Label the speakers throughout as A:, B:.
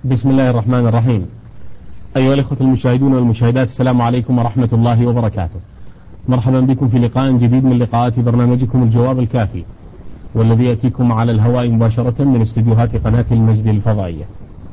A: بسم الله الرحمن الرحيم. أيها الأخوة المشاهدون والمشاهدات، السلام عليكم ورحمة الله وبركاته. مرحبا بكم في لقاء جديد من لقاءات برنامجكم الجواب الكافي، والذي يأتيكم على الهواء مباشرة من استديوهات قناة المجد الفضائية.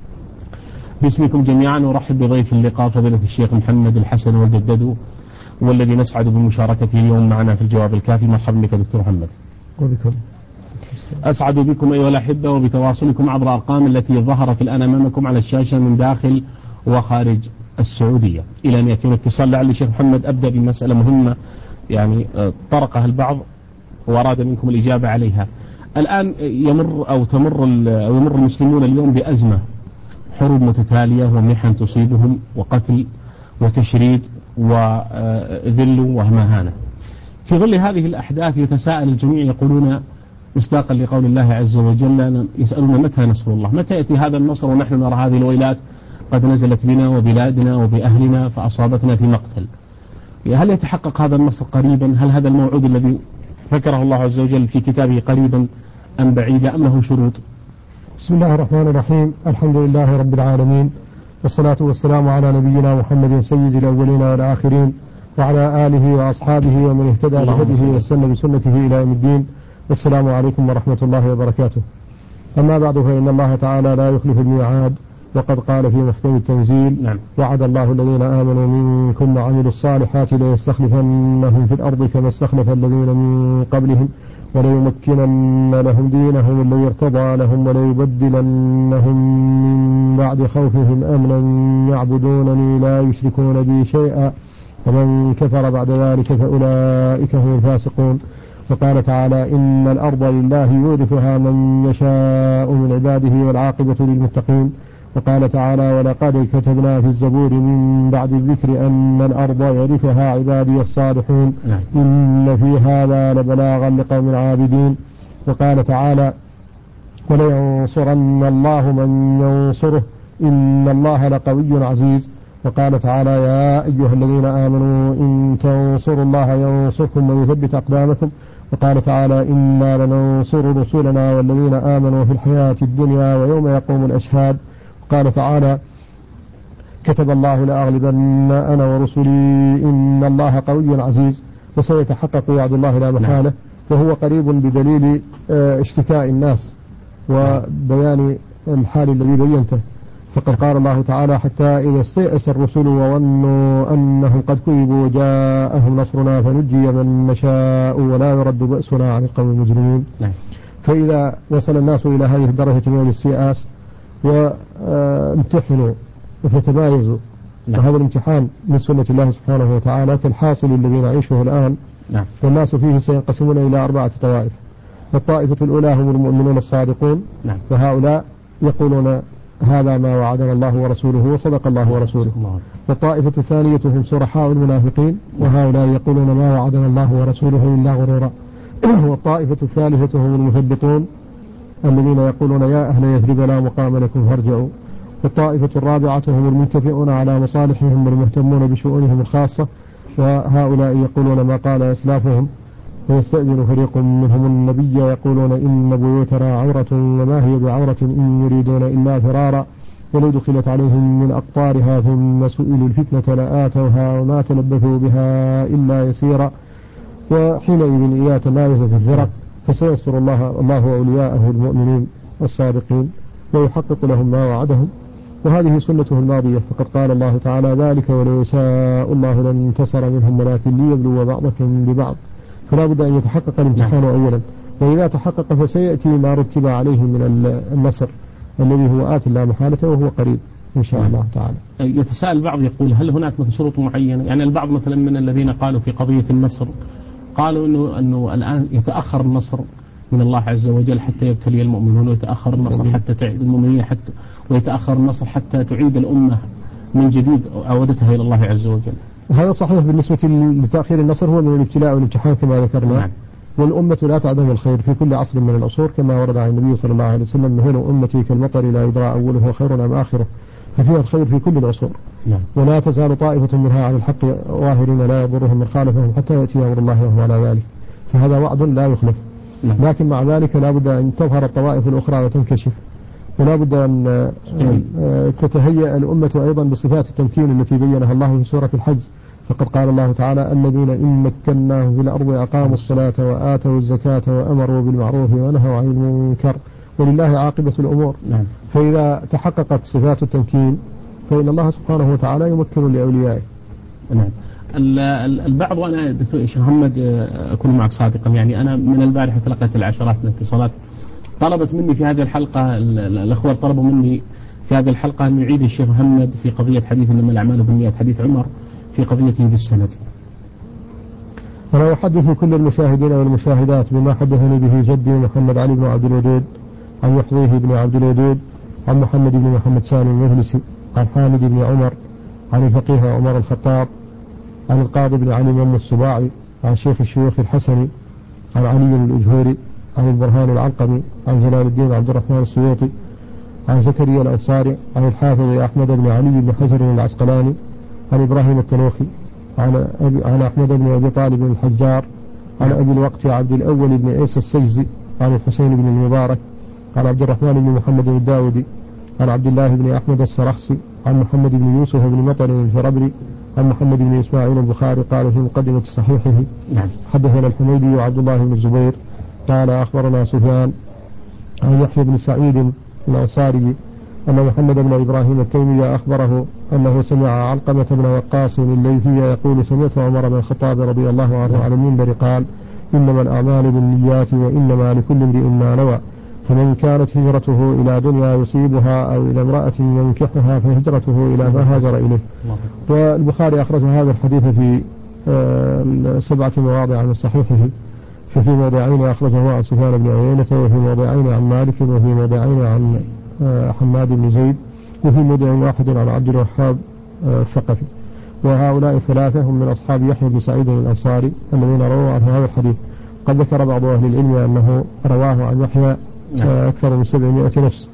A: باسمكم جميعا أرحب بضيف اللقاء فضيلة الشيخ محمد الحسن والجدد، والذي نسعد بمشاركته اليوم معنا في الجواب الكافي. مرحبا بك دكتور محمد.
B: وبكم.
A: أسعد بكم أيها الأحبة وبتواصلكم عبر الأرقام التي ظهرت الآن أمامكم على الشاشة من داخل وخارج السعودية، إلى أن يأتينا اتصال. لعل شيخ محمد أبدأ بمسألة مهمة يعني طرقها البعض وأراد منكم الإجابة عليها. الآن يمر المسلمون اليوم بأزمة، حروب متتالية ومحن تصيبهم وقتل وتشريد وذل ومهانة. في ظل هذه الأحداث يتساءل الجميع، يقولون مصداقا لقول الله عز وجل، يسألون متى نصر الله، متى يأتي هذا النصر ونحن نرى هذه الويلات قد نزلت بنا وبلادنا وبأهلنا فأصابتنا في مقتل. هل يتحقق هذا النصر قريبا؟ هل هذا الموعود الذي ذكره الله عز وجل في كتابه قريبا أم بعيدا أم له شروط؟
B: بسم الله الرحمن الرحيم. الحمد لله رب العالمين، والصلاة والسلام على نبينا محمد سيد الأولين والآخرين، وعلى آله وأصحابه ومن اهتدى بهديه واستنى بسنته إلى يوم الدين. والسلام عليكم ورحمة الله وبركاته. أما بعد، فإن الله تعالى لا يخلف الميعاد، وقد قال في محكم التنزيل: وعد الله الذين آمنوا منكم وعملوا الصالحات ليستخلفنهم في الأرض كما استخلف الذين من قبلهم وليمكنن لهم دينهم الذي ارتضى لهم وليبدلنهم من بعد خوفهم أمنا يعبدونني لا يشركون بي شيئا ومن كفر بعد ذلك فأولئك هم الفاسقون. وقال تعالى: إن الأرض لله يورثها من يشاء من عباده والعاقبة للمتقين. وقال تعالى: ولقد كتبنا في الزبور من بعد الذكر أن الأرض يرثها عبادي الصالحون إن في هذا لبلاغا لقوم عابدين. وقال تعالى: ولينصرن الله من ينصره إن الله لقوي عزيز. وقال تعالى: يا أيها الذين آمنوا إن تنصروا الله ينصركم ويثبت أقدامكم. وقال تعالى: إنا لننصر رسلنا والذين آمنوا في الحياة الدنيا ويوم يقوم الأشهاد. قال تعالى: كتب الله لأغلبن أنا ورسلي إن الله قوي عزيز. وسيتحقق وعد الله لا محالة، وهو قريب بدليل اشتكاء الناس وبيان الحال الذي بينته. فقد قال الله تعالى: حتى إذا استيأس الرسل وظنوا أنهم قد كذبوا جاءهم نصرنا فنجي من نشاء ولا يرد بأسنا عن القوم المجرمين. فإذا وصل الناس إلى هذه الدرجة من الاستيئاس وامتحنوا فتمايزوا، وهذا الامتحان من سنة الله سبحانه وتعالى كالحاصل الذي نعيشه الآن. والناس فيه سينقسمون إلى 4 طوائف. الطائفة الأولى هم المؤمنون الصادقون، وهؤلاء يقولون هذا ما وعدنا الله ورسوله وصدق الله ورسوله. والطائفة الثانية هم صرحاء المنافقين، وهؤلاء يقولون ما وعدنا الله ورسوله إلا غرورا. والطائفة الثالثة هم المثبطون الذين يقولون يا أهل يثرب لا مقام لكم فارجعوا. والطائفة الرابعة هم المنكفئون على مصالحهم والمهتمون بشؤونهم الخاصة، وهؤلاء يقولون ما قال أسلافهم. ويستأذن فريق منهم النبي يقولون إن بيوتنا عورة وما هي بعورة إن يريدون إلا فرارا. ولو دخلت عليهم من أقطارها ثم سئلوا الفتنة لآتوها وما تلبثوا بها إلا يسيرا. وحينئذ إذا تمايزت الفرق فسينصر الله أولياءه المؤمنين الصادقين ويحقق لهم ما وعدهم، وهذه سنته الماضية. فقد قال الله تعالى: ذلك ولو يشاء الله لانتصر منهم ولكن ليبلو بعضكم ببعض. فلا بد أن يتحقق الامتحان أولا، وإذا تحقق فسيأتي ما رتب عليه من النصر الذي هو آت لا محالة وهو قريب إن شاء الله تعالى.
A: يتساءل البعض يقول: هل هناك شروط معينة؟ يعني البعض مثلا من الذين قالوا في قضية النصر قالوا أنه الآن يتأخر النصر من الله عز وجل حتى يبتلي المؤمنون، ويتأخر النصر حتى تعيد المؤمنين ويتأخر النصر حتى تعيد الأمة من جديد عودتها إلى الله عز وجل.
B: هذا صحيح بالنسبة لتأخير النصر، هو من الابتلاء والامتحان كما ذكرنا. والأمة لا تعدم الخير في كل عصر من العصور، كما ورد عن النبي صلى الله عليه وسلم: مهل أمتي كالمطر لا يدرى أوله وخير أم آخره. ففيها الخير في كل العصور. ولا تزال طائفة منها على الحق ظاهرين لا يضرهم من خالفهم حتى يأتي أمر الله وهم على ذلك. فهذا وعد لا يخلف. لكن مع ذلك لا بد أن تظهر الطوائف الأخرى وتنكشف ولا بد أن تتهيأ الأمة أيضا بصفات التمكين التي بينها الله في سورة الحج. فقد قال الله تعالى: الذين إن مكناهم في الأرض أقاموا الصلاة وآتوا الزكاة وأمروا بالمعروف ونهوا عن المنكر ولله عاقبة الأمور. فإذا تحققت صفات التمكين فإن الله سبحانه وتعالى يمكن لأوليائه.
A: نعم. البعض، وأنا دكتور شيخ محمد أكون معك صادقا، يعني أنا من البارحة تلقيت العشرات من الاتصالات طلبت مني في هذه الحلقة، الأخوة طلبوا مني في هذه الحلقة أن يعيد الشيخ محمد في قضية حديث إنما الأعمال بالنيات، حديث عمر في قضيته بالسند.
B: أنا أحدث كل المشاهدين والمشاهدات بما حدثني به جدي محمد علي بن عبد الودود عن يحيى بن عبد الودود عن محمد بن محمد سالم المهلسي عن حامد بن عمر عن الفقيه عمر الخطاب عن القاضي بن علي بن السباعي عن شيخ الشيوخ الحسني عن علي الأجهوري عن البرهان العلقمي عن جلال الدين عبد الرحمن السيوطي عن زكريا الأنصاري عن الحافظ أحمد بن علي بن حجر العسقلاني عن إبراهيم التنوخي عن أحمد بن أبي طالب الحجار عن أبي الوقت عبد الأول بن عيسى السجزي عن الحسين بن المبارك عن عبد الرحمن بن محمد الداودي عن عبد الله بن أحمد السرخسي عن محمد بن يوسف بن مطر الفربري عن محمد بن إسماعيل البخاري قال في مقدمة صحيحه: حدثنا الحميدي وعبد الله بن الزبير قال أخبرنا سفيان عن يحيى بن سعيد الأنصاري أن محمد بن إبراهيم التيمي أخبره أنه سمع علقمة بن وقاص الليثي يقول: سمعت عمر بن الخطاب رضي الله عنه على المنبر قال: إنما الأعمال بالنيات وإنما لكل امرئ ما نوى، فمن كانت هجرته إلى دنيا يصيبها أو إلى امرأة ينكحها فهجرته إلى ما هاجر إليه. والبخاري أخرج هذا الحديث في 7 مواضع من صحيحه، ففي موضعين أخرجه عن سفيان بن عيينة، وفي موضعين عن مالك، وفي موضعين عن حماد بن زيد، وفي موضع واحد عن عبد الوهاب الثقفي. وهؤلاء الثلاثة هم من أصحاب يحيى بن سعيد الأنصاري الذين رووا عنه هذا الحديث. قد ذكر بعض أهل العلم أنه رواه عن يحيى أكثر من 700 نفس،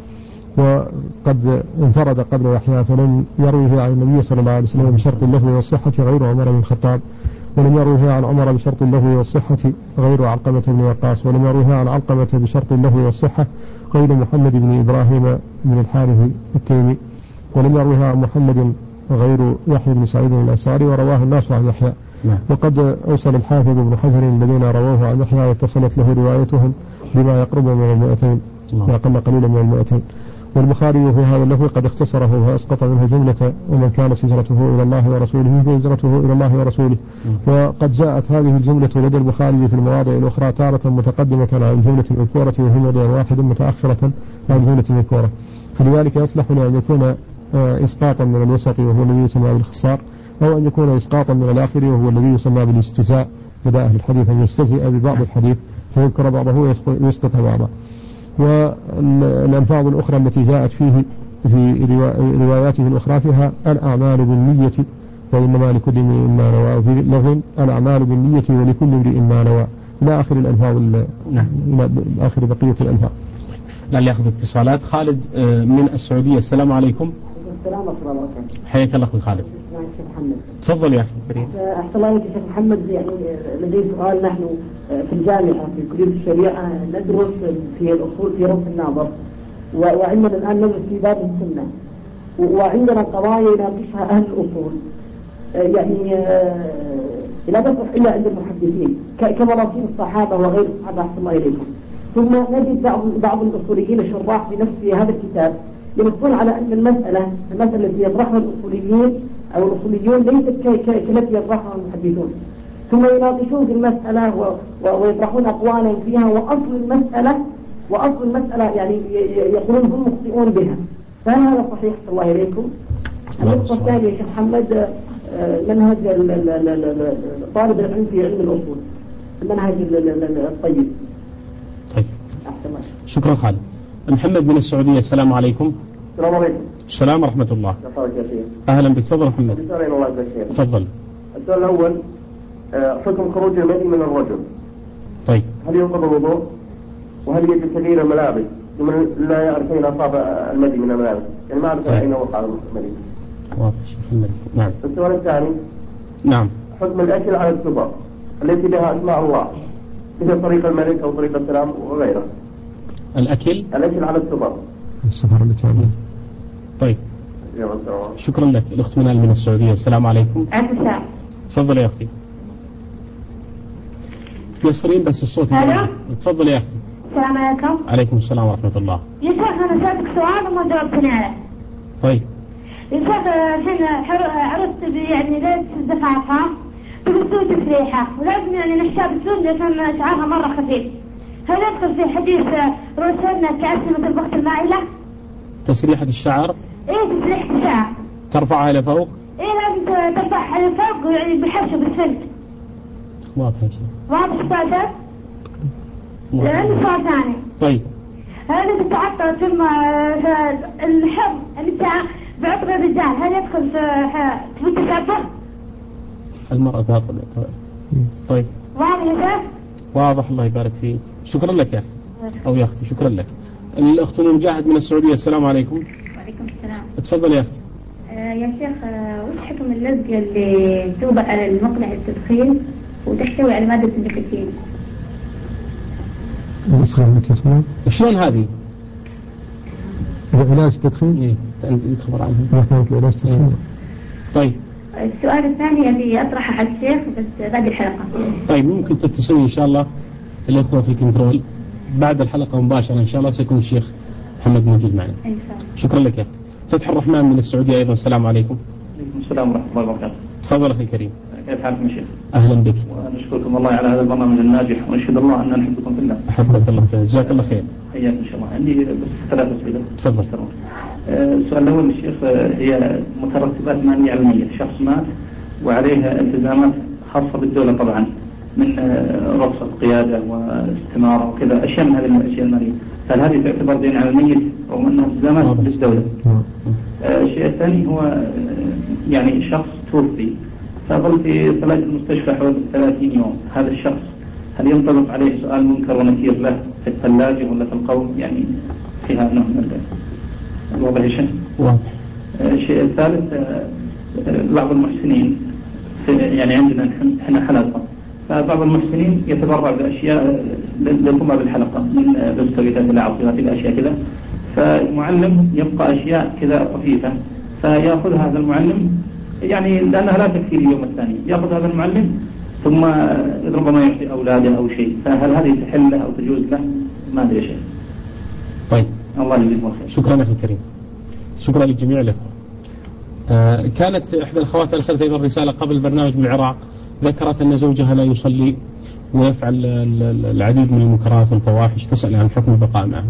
B: وقد انفرد قبل يحيى فلم يروه عن النبي صلى الله عليه وسلم بشرط اللفظ والصحة غير عمر بن الخطاب، ولم يروه عن عمر بشرط اللفظ والصحة غير علقمة بن وقاص، ولم يروه عن علقمة بشرط اللفظ والصحة غير محمد بن إبراهيم بن الحارث التيمي، ولم يروه عن محمد غير يحيى بن سعيد الأنصاري، ورواه الناس عن يحيى. وقد أوصل الحافظ بن حجر الذين رووه عن يحيى واتصلت له روايتهم بما يقرب من 200، وأقل قليلا من 200. والبخاري في هذا اللفظ قد اختصره فأسقط منه جملة: ومن كانت هجرته إلى الله ورسوله فهجرته إلى الله ورسوله. وقد جاءت هذه الجملة لدى البخاري في المواضع الأخرى تارة متقدمة عن الجملة المذكورة، وفي موضع واحد متأخرة عن الجملة المذكورة، فلذلك يصلح أن يكون إسقاطا من الوسط وهو الذي يسمى بالخصار، أو أن يكون إسقاطا من الآخر وهو الذي يسمى بالاستزاء، لدى أهل الحديث أن يستزئ ببعض الحديث فيذكر بعضه ويسقط بعضه. والألفاظ الأخرى التي جاءت فيه في رواياته الأخرى فيها: الأعمال بالنية وإنما لكل امرئ ما نوى، وفي لفظ: الأعمال بالنية ولكل امرئ ما نوى، إلى آخر الألفاظ، إلى آخر بقية الألفاظ.
A: لا يأخذ اتصالات. خالد من السعودية، السلام عليكم.
C: السلام ورحمة الله وبركاته.
A: حياك الله أخوي خالد.
C: شيخ محمد.
A: تفضل يا أخي.
C: أحسن الله عليك شيخ محمد. يعني لدي سؤال. نحن في الجامعة في كلية الشريعة ندرس في الأصول في روض الناظر، وعندنا الآن ندرس في باب السنة، وعندنا قضايا يناقشها أهل الأصول، يعني لا تصلح إلا عند المحدثين كمراجين الصحابة وغير الصحابة. أحسن الله إليكم. ثم نجد بعض الأصوليين الشراح في نفس هذا الكتاب ينصون على أن المسألة التي يطرحها الأصوليين أو الأصوليون ليست كالتي يطرحها المحدثون، ثم يناقشون في المسألة ويطرحون أقوالا فيها، وأصل المسألة يعني يقولون هم مخطئون بها. فهل هذا صحيح؟ الله إليكم. النقطة الثانية يا شيخ محمد: منهج طالب العلم في علم الأصول، المنهج الطيب.
A: طيب. شكرا خالد. محمد من السعودية، السلام عليكم.
D: السلام عليكم.
A: السلام ورحمة الله. أهلا بك. تفضل محمد. تفضل.
D: السؤال الأول: حكم خروج المني من الرجل.
A: طيب.
D: هل ينقض الوضوء؟ وهل يجب تغيير الملابس لمن لا يعرف أين أصاب المدي من الملابس؟ يعني ما أعرف أين وقع المدي.
A: واضح. نعم.
D: السؤال الثاني:
A: نعم.
D: حكم الأكل على السفر التي لها أسماء الله مثل طريق الملك أو طريق السلام وغيره.
A: الأكل
D: على السفر
B: السفر التي عمله.
A: طيب شكرا لك. الأخت منال من السعودية. السلام عليكم.
E: السلام.
A: تفضل يا أختي. تقصرين بس الصوت. تفضل يا أختي.
E: السلام عليكم.
A: عليكم السلام ورحمة الله.
E: يا شيخ أنا سألتك سؤال وما جاوبتني عليه.
A: طيب.
E: يا شيخ الحين عرفت يعني ليش الزفافها تقصوا تسريحة ولازم يعني نحشاب السود لأن شعرها مرة خفيف. هل يدخل في حديث رسلنا كأسمة البخت المائلة؟
A: تسريحة الشعر؟
E: إيه تسريحة الشعر.
A: ترفعها إلى فوق؟
E: إيه لازم ترفعها إلى فوق ويعني بحشو بالسلك.
A: واضح يا شيخ.
E: واضح السؤال؟ لأنه سؤال ثاني.
A: طيب.
E: هل تتعطل ثم الحب اللي بعطر الرجال هل يدخل في التشبه؟
A: المرأة تعطل. طيب.
E: واضح يا شيخ؟
A: واضح الله يبارك فيك. شكرا لك يا أخي أو يا أختي. شكرا لك. الأخت مجاهد من السعودية. السلام عليكم.
E: وعليكم السلام.
A: تفضل يا أختي.
E: يا شيخ وش حكم اللزق اللي توضع على المقنع التدخين وتحتوي على مادة النيكوتين؟
B: الأصغر التي تسمى
A: شلون هذه؟
B: علاج التدخين؟
A: إيه عندك خبر عنها؟
B: ما كانت علاج التدخين.
A: طيب.
E: السؤال الثاني اللي أطرحه على الشيخ بس باقي الحلقة.
A: طيب ممكن تتصلي إن شاء الله الأخوة في الكنترول بعد الحلقة مباشرة إن شاء الله سيكون الشيخ محمد موجود معنا. شكرا لك يا أخي. فتح الرحمن من السعودية أيضا. السلام عليكم.
D: عليكم السلام ورحمة الله وبركاته.
A: تفضل أخي الكريم.
D: كيف حالكم يا شيخ؟
A: أهلا بك.
D: ونشكركم الله على هذا البرنامج الناجح ونشهد الله أننا نحبكم في الله.
A: أحبك الله. جزاك الله خير.
D: حياك إن شاء الله. عندي بس 3 أسئلة.
A: تفضل.
D: السؤال الأول الشيخ هي مترتبات مالية على الميت. شخص مات وعليه التزامات خاصة بالدولة طبعا من رخصة قيادة واستمارة وكذا أشياء من هذه الأشياء المالية. هل هذه تعتبر دين على الميت أو أنها التزامات بالدولة؟ الشيء الثاني هو يعني شخص توفي فظل في صلاة المستشفى حوالي 30 يوم. هذا الشخص هل ينطبق عليه سؤال منكر ونكير له في الثلاجة ولا في القوم يعني فيها نوع من الوضع يا شيخ؟ الشيء الثالث بعض المحسنين يعني عندنا احنا حلقة فبعض المحسنين يتبرع بأشياء لطلاب الحلقة من بستويتات العصيرات إلى أشياء كذا فالمعلم يبقى أشياء كذا طفيفة فيأخذ هذا المعلم يعني لأنها لا تكفي اليوم الثاني يأخذ هذا المعلم ثم ربما يعطي أولاده أو شيء فهل هذه تحل له أو تجوز له؟ ما أدري شيء.
A: طيب
D: الله يجزيكم خير.
A: شكرا أخي الكريم. شكرا للجميع لكم. كانت إحدى الأخوات أرسلت أيضا رسالة قبل البرنامج بالعراق ذكرت أن زوجها لا يصلي ويفعل العديد من المنكرات والفواحش تسأل عن حكم البقاء معه.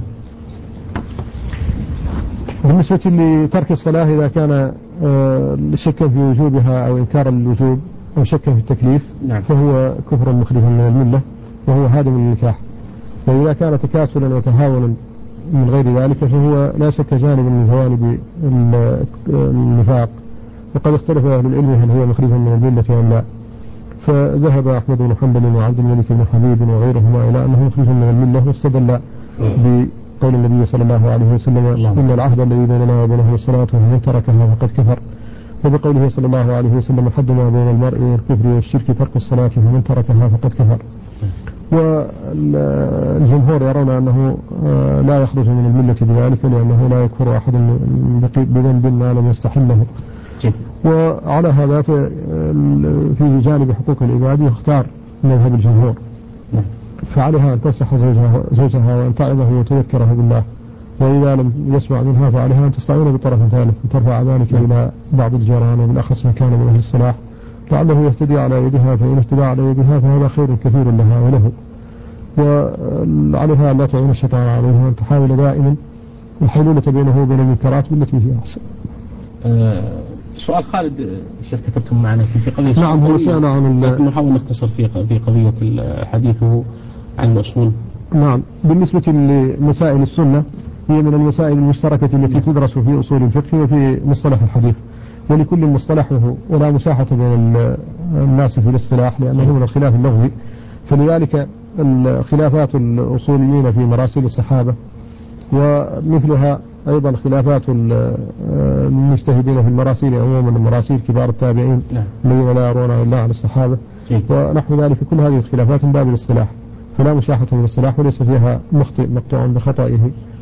B: بالنسبة لترك الصلاة إذا كان شكا في وجوبها أو إنكارا للوجوب أو شكا في التكليف
A: نعم.
B: فهو كفر مخرج من الملة وهو هادم للنكاح. وإذا كان تكاسلا وتهاونا من غير ذلك فهو لا شك جانب من جوانب النفاق وقد اختلف أهل العلم هل هو مخرج من الملة أم لا. فذهب أحمد بن حنبل وعبد الملك بن حبيب وغيرهما إلى أنه مخرج من الملة واستدل بقول النبي صلى الله عليه وسلم إن العهد الذي بيننا وبينه الصلاة ومن تركها فقد كفر وبقوله صلى الله عليه وسلم حد ما بين المرء والكفر والشرك ترك الصلاة ومن تركها فقد كفر. والجمهور يرون أنه لا يخرج من الملة بذلك لأنه لا يكفر أحد بذنب ما لم يستحله. وعلى هذا في جانب حقوق العباد يختار مذهب الجمهور فعليها أن تنصح زوجها وأن تعظه وتذكره بالله وإذا لم يسمع منها فعليها أن تستعين بطرف ثالث وترفع ذلك إلى بعض الجيران وبالأخص من كان من أهل الصلاح لعله يهتدي على يدها فإن اهتدى على يدها فهذا خير كثير لها وله. وعليها لا تعين الشيطان عليه وأن تحاول دائما الحلولة بينه وبين المنكرات بالتي هي أحسن.
A: سؤال خالد الشيخ كتبتم معنا في قضية
B: نعم هو سألنا عن
A: لكن نحاول نختصر في قضية حديثه عن الأصول.
B: نعم بالنسبة لمسائل السنة هي من المسائل المشتركة التي تدرس في أصول الفقه وفي مصطلح الحديث ولكل مصطلحه ولا مساحة بين الناس في الاصطلاح لأنه من الخلاف اللغوي فلذلك الخلافات الأصوليين في مراسيل الصحابة ومثلها أيضا خلافات المجتهدين في المراسيل عموما المراسيل كبار التابعين الذين لا يرون إلا عن الصحابة ونحو ذلك كل هذه الخلافات من باب الاصطلاح فلا مشاحة من الاصطلاح وليس فيها مخطئ مقطوع بخطئه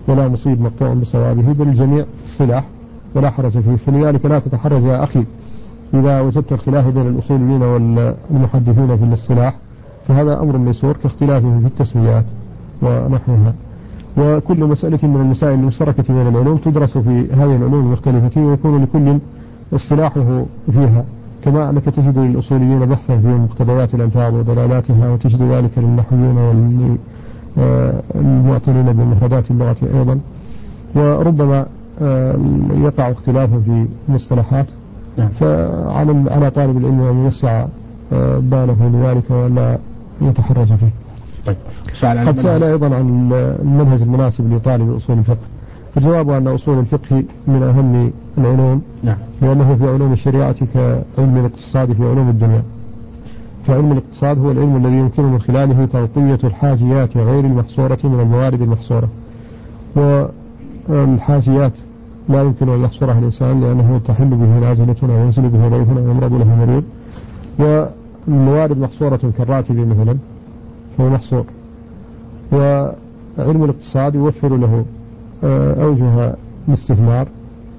B: ولا مصيب مقطوع بصوابه، بل الجميع الصلاح ولا حرج فيه. فلذلك لا تتحرج يا أخي إذا وجدت الخلاف بين الأصوليين والمحدثين في الاصطلاح، فهذا أمر ميسور كاختلافهم في التسميات ونحوها. وكل مسألة من المسائل المشتركة بين العلوم تدرس في هذه العلوم المختلفة، ويكون لكل اصطلاحه فيها، كما أنك تجد للأصوليين بحثا في مقتضيات الألفاظ ودلالاتها، وتجد ذلك للنحويين والمعتنين بمفردات اللغة أيضا. وربما يقع اختلاف في المصطلحات، فعلى طالب العلم أن يسع باله لذلك ولا يتحرج فيه.
A: طيب.
B: قد سأل أيضا عن المنهج المناسب لطالب أصول الفقه، فالجواب أن أصول الفقه من أهم العلوم، لأنه في علوم الشريعة كعلم الاقتصاد في علوم الدنيا. فعلم الاقتصاد هو العلم الذي يمكن من خلاله تغطية الحاجيات غير المحصورة من الموارد المحصورة، والحاجيات لا يمكن أن يحصرها الإنسان لأنه تحل به نازلة وينزل به ضيف ويمرض له مريض. والموارد محصورة كالراتب مثلا هو محصور. وعلم الاقتصاد يوفر له أوجه الاستثمار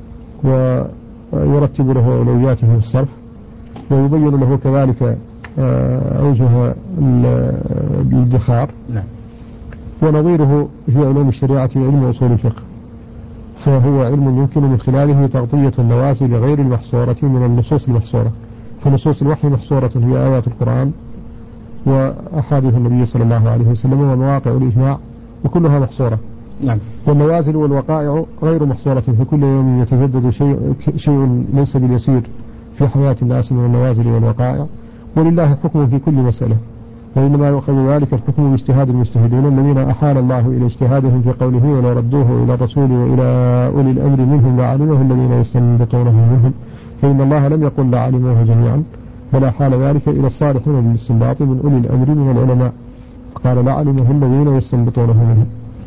B: ويرتب له أولوياته في الصرف، ويبين له كذلك أوجه الادخار. ونظيره في علوم الشريعة علم أصول الفقه، فهو علم يمكن من خلاله تغطية النوازل غير المحصورة من النصوص المحصورة. فنصوص الوحي محصورة هي آيات القرآن وأحاديث النبي صلى الله عليه وسلم ومواقع الإجماع، وكلها محصورة. والنوازل والوقائع غير محصورة، في كل يوم يتجدد شيء ليس باليسير في حياة الناس من النوازل والوقائع، ولله حكم في كل مسألة، وإنما يؤخذ ذلك الحكم باجتهاد المجتهدين الذين أحال الله إلى اجتهادهم في قوله ولو ردوه إلى الرسول وإلى أولي الأمر منهم لعلمه الذين يستنبطونه منهم، فإن الله لم يقل لعلموه جميعا، ولا حال ذلك إلى الصالحين بالاستنباط من أولي الأمر من العلماء، قال لعلمه الذين يستنبطونه منهم.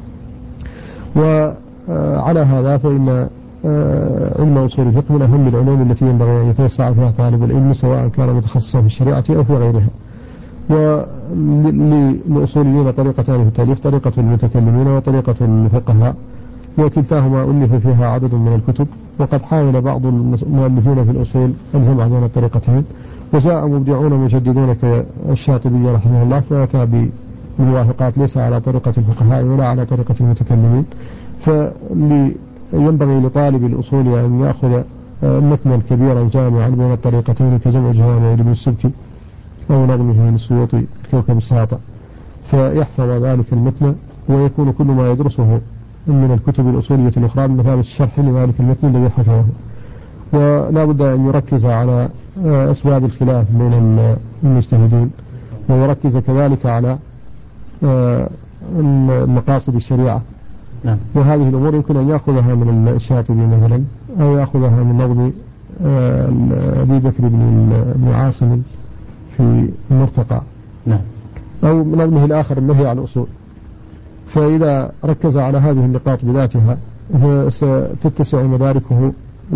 B: وعلى هذا فإن علم أصول الفقه من أهم العلوم التي ينبغي أن يتوسع فيها طالب العلم، سواء كان متخصصا في الشريعة أو في غيرها. وللأصوليين طريقتان في التأليف، طريقة المتكلمين وطريقة الفقهاء، وكلتاهما ألف فيها عدد من الكتب. وقد حاول بعض المؤلفين في الأصول الجمع بين الطريقتين، وجاء مبدعون مجددون كالشاطبي رحمه الله فأتى بالموافقات ليس على طريقة الفقهاء ولا على طريقة المتكلمين. فينبغي لطالب الأصول أن يأخذ متنا كبيرا جامعا بين الطريقتين كجمع جوامع ابن السبكي أو نظمه للسيوطي الكوكب الساطع، فيحفظ ذلك المتن، ويكون كل ما يدرسه من الكتب الأصولية الأخرى بمثابة الشرح لذلك المتن الذي حفظه. ولا بد أن يركز على أسباب الخلاف بين المجتهدين، ويركز كذلك على مقاصد الشريعة. وهذه الأمور يمكن أن يأخذها من الشاطبي مثلا، أو يأخذها من نظم أبي بكر بن عاصم في المرتقى، أو من نظمه الآخر النهي عن الأصول. فإذا ركز على هذه النقاط بذاتها ستتسع مداركه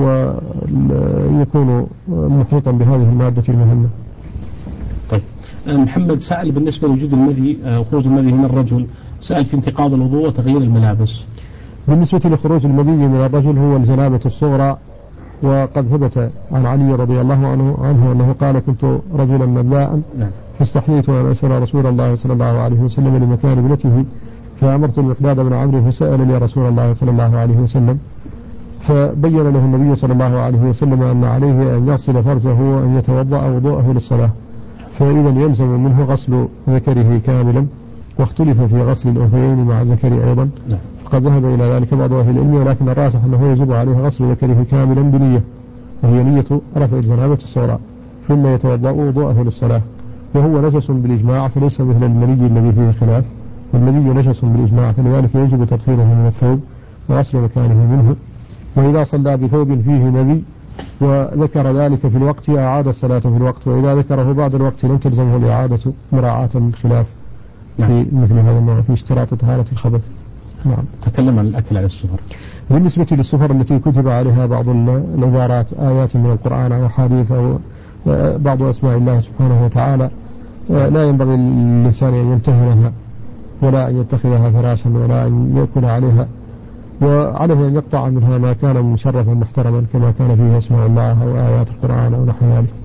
B: ويكون محيطا بهذه المادة المهمة.
A: طيب محمد سأل بالنسبة لوجود المذي خروج المذي من الرجل، سأل في انتقاض الوضوء وتغيير الملابس.
B: بالنسبة لخروج المذي من الرجل هو الجنابة الصغرى، وقد ثبت عن علي رضي الله عنه أنه قال كنت رجلا مذاء فاستحييت أن أسأل رسول الله صلى الله عليه وسلم لمكان ابنته، فأمرت المقداد بن عمرو فسأل لي رسول الله صلى الله عليه وسلم، فبين له النبي صلى الله عليه وسلم أن عليه أن يغسل فرجه وأن يتوضأ وضوءه للصلاة، فإذا يلزم منه غسل ذكره كاملا. واختلف في غسل الأنثيين مع الذكر أيضا، فقد ذهب إلى ذلك بعض أهل العلم، ولكن الراجح أنه يجب عليه غسل ذكره كاملا بنية، وهي نية رفع الجنابة الصغرى، ثم يتوضأ وضوءه للصلاة. وهو نجس بالإجماع، فليس مثل المني الذي فيه خلاف، والمني نجس بالإجماع، فلذلك يجب تطهيره من الثوب وغسل مكانه منه. وإذا صلى بثوب فيه مذي وذكر ذلك في الوقت أعاد الصلاة في الوقت، وإذا ذكره بعد الوقت لم تلزمه الإعادة مراعاة الخلاف في مثل هذا النوع في اشتراط طهارة الخبث.
A: تكلم عن الأكل على السفر.
B: بالنسبة للسفر التي كتب عليها بعض العبارات آيات من القرآن أو حديث أو بعض أسماء الله سبحانه وتعالى، لا ينبغي للإنسان أن يمتهنها ولا أن يتخذها فراشا ولا أن يأكل عليها، وعليه أن يقطع منها ما كان مشرفا محترما كما كان فيه اسماء الله أو آيات القرآن أو نحو ذلك.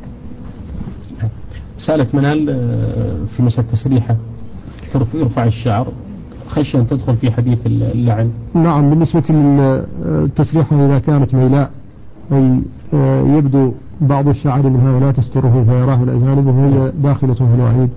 A: سألت منال في مسألة تسريحة يرفع الشعر خشية أن تدخل في حديث اللعن.
B: نعم، بالنسبة للتسريحة إذا كانت ميلاء أي يبدو بعض الشعر منها ولا تستره فيراه الأجانب وهي داخلة في الوعيد.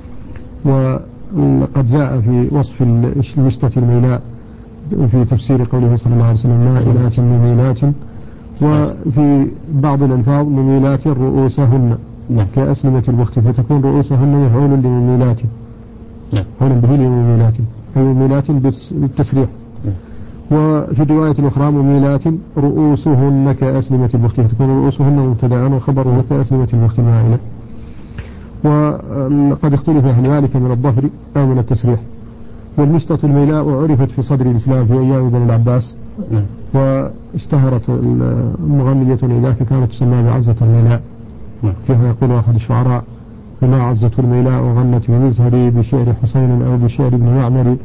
B: وقد جاء في وصف المشتة الميلاء في تفسير قوله صلى الله عليه وسلم مائلات مميلات، وفي بعض الألفاظ مميلات رؤوسهن كأسلمة البخت، فتكون رؤوسهن مفعول لمميلات هنا به لمميلات أي مميلات بالتسريح. وفي الرواية الأخرى مميلات رؤوسهن كأسلمة البخت، فتكون رؤوسهن مبتدأ وخبره كأسلمة البخت المائلة. وقد اختلف هل ذلك من الظفر أو من التسريح. والمشتة الميلاء عرفت في صدر الإسلام في أيام بن العباس، واشتهرت المغنية لذلك كانت تسمى بعزة الميلاء، كما يقول أحد الشعراء فما عزة الميلاء وغنت بمزهري بشعر حسين أو بشعر ابن معمر.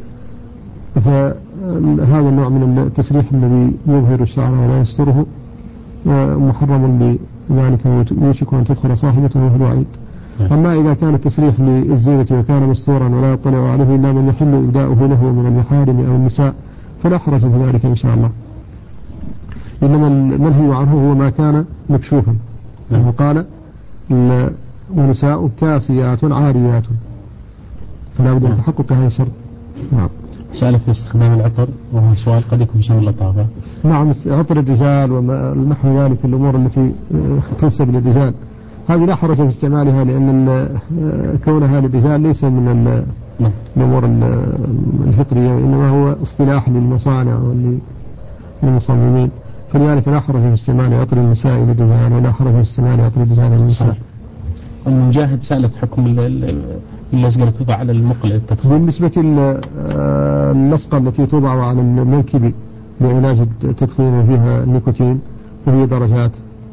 B: فهذا النوع من التسريح الذي يظهر الشعر ولا يستره محرم لذلك ويوشك أن تدخل صاحبته في الوعيد. أما إذا كان التسريح للزينة وكان مستورا ولا يطلع عليه إلا من يحل إبداؤه له من المحارم أو النساء فلا حرج في ذلك إن شاء الله. إنما المنهي عنه هو ما كان مكشوفا، قال ونساء كاسيات عاريات، فلا بد من تحقق هذا الشرط. نعم.
A: سأل في استخدام العطر وهو سؤال قد يكون شيء اللطافة.
B: نعم، عطر الرجال ونحو ذلك الأمور التي تنسب للرجال هذه لا حرج في استعمالها، لأن كونها للرجال ليس من الأمور الفطرية، وإنما هو اصطلاح للمصانع وللمصممين، فلذلك لا حرج في استعمال عطر النساء للرجال ولا حرج في استعمال عطر الرجال للنساء.
A: المجاهد سألت حكم اللزقة التي توضع على المقلع التدخين.
B: بالنسبة اللصقة التي توضع على المنكب لعلاج التدخين وفيها النيكوتين وهي درجات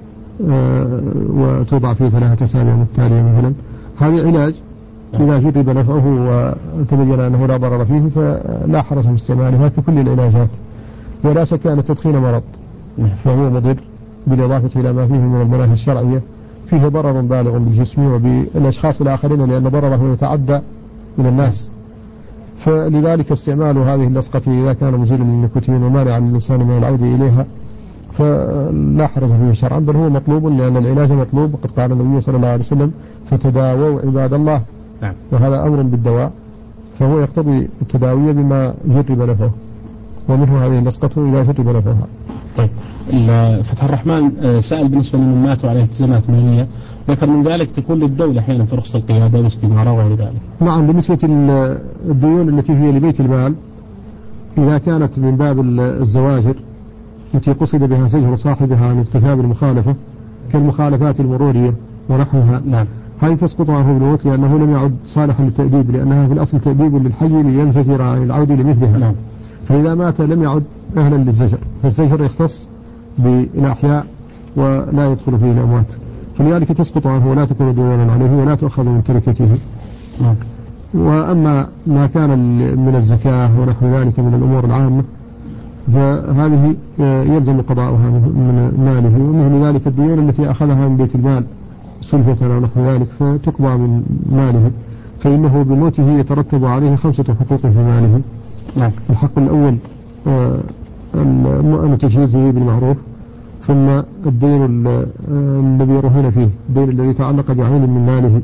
B: وتوضع في 3 أسابيع متتالية مثلا، هذا علاج إذا جرب نفعه وتبين أنه لا ضرر فيه فلا حرج في استعمالها ككل العلاجات. ولا شك أن التدخين مرض فهو مضر، بالإضافة إلى ما فيه من المناهي الشرعية فيه ضرر بالغ بالجسم وبالأشخاص الآخرين لأن ضرره يتعدى من الناس. فلذلك استعمال هذه اللصقة إذا كان مزيلا للنيكوتين ومانعا للإنسان من العودة إليها فلا حرج فيه شرعا، بل هو مطلوب لأن العلاج مطلوب. وقد قال النبي صلى الله عليه وسلم فتداووا عباد الله، وهذا أمر بالدواء فهو يقتضي التداوية بما جرب نفعه، ومنه هذه اللصقة إذا جرب نفعها.
A: طيب، فتح الرحمن سأل بالنسبة لمن ماتوا عليه التزامات مالية، ذكر من ذلك تكون للدولة أحيانا في رخصة القيادة والاستمارة وغير ذلك.
B: نعم، بالنسبة للديون التي هي لبيت المال إذا كانت من باب الزواجر التي قصد بها زجر صاحبها عن ارتكاب المخالفة كالمخالفات المرورية ونحوها، هذه تسقط عنه بالموت لأنه لم يعد صالحا للتأديب، لأنها في الأصل تأديب للحي لينزجر عن العودة لمثلها. فإذا مات لم يعد أهلا للزجر، فالزجر يختص بالأحياء ولا يدخل فيه الأموات، فلذلك تسقط عنه ولا تكون ديوانا عليه ولا تؤخذ من تركته. وأما ما كان من الزكاة ونحو ذلك من الأمور العامة فهذه يلزم قضاؤها من ماله، ومن ذلك الديون التي أخذها من بيت المال سلفة أو نحو ذلك فتقضى من ماله، فإنه بموته يترتب عليه 5 حقوق في ماله. الحق الأول أن تجهيزه بالمعروف، ثم الدين الذي رهن فيه، الدين الذي تعلق بعين من ماله،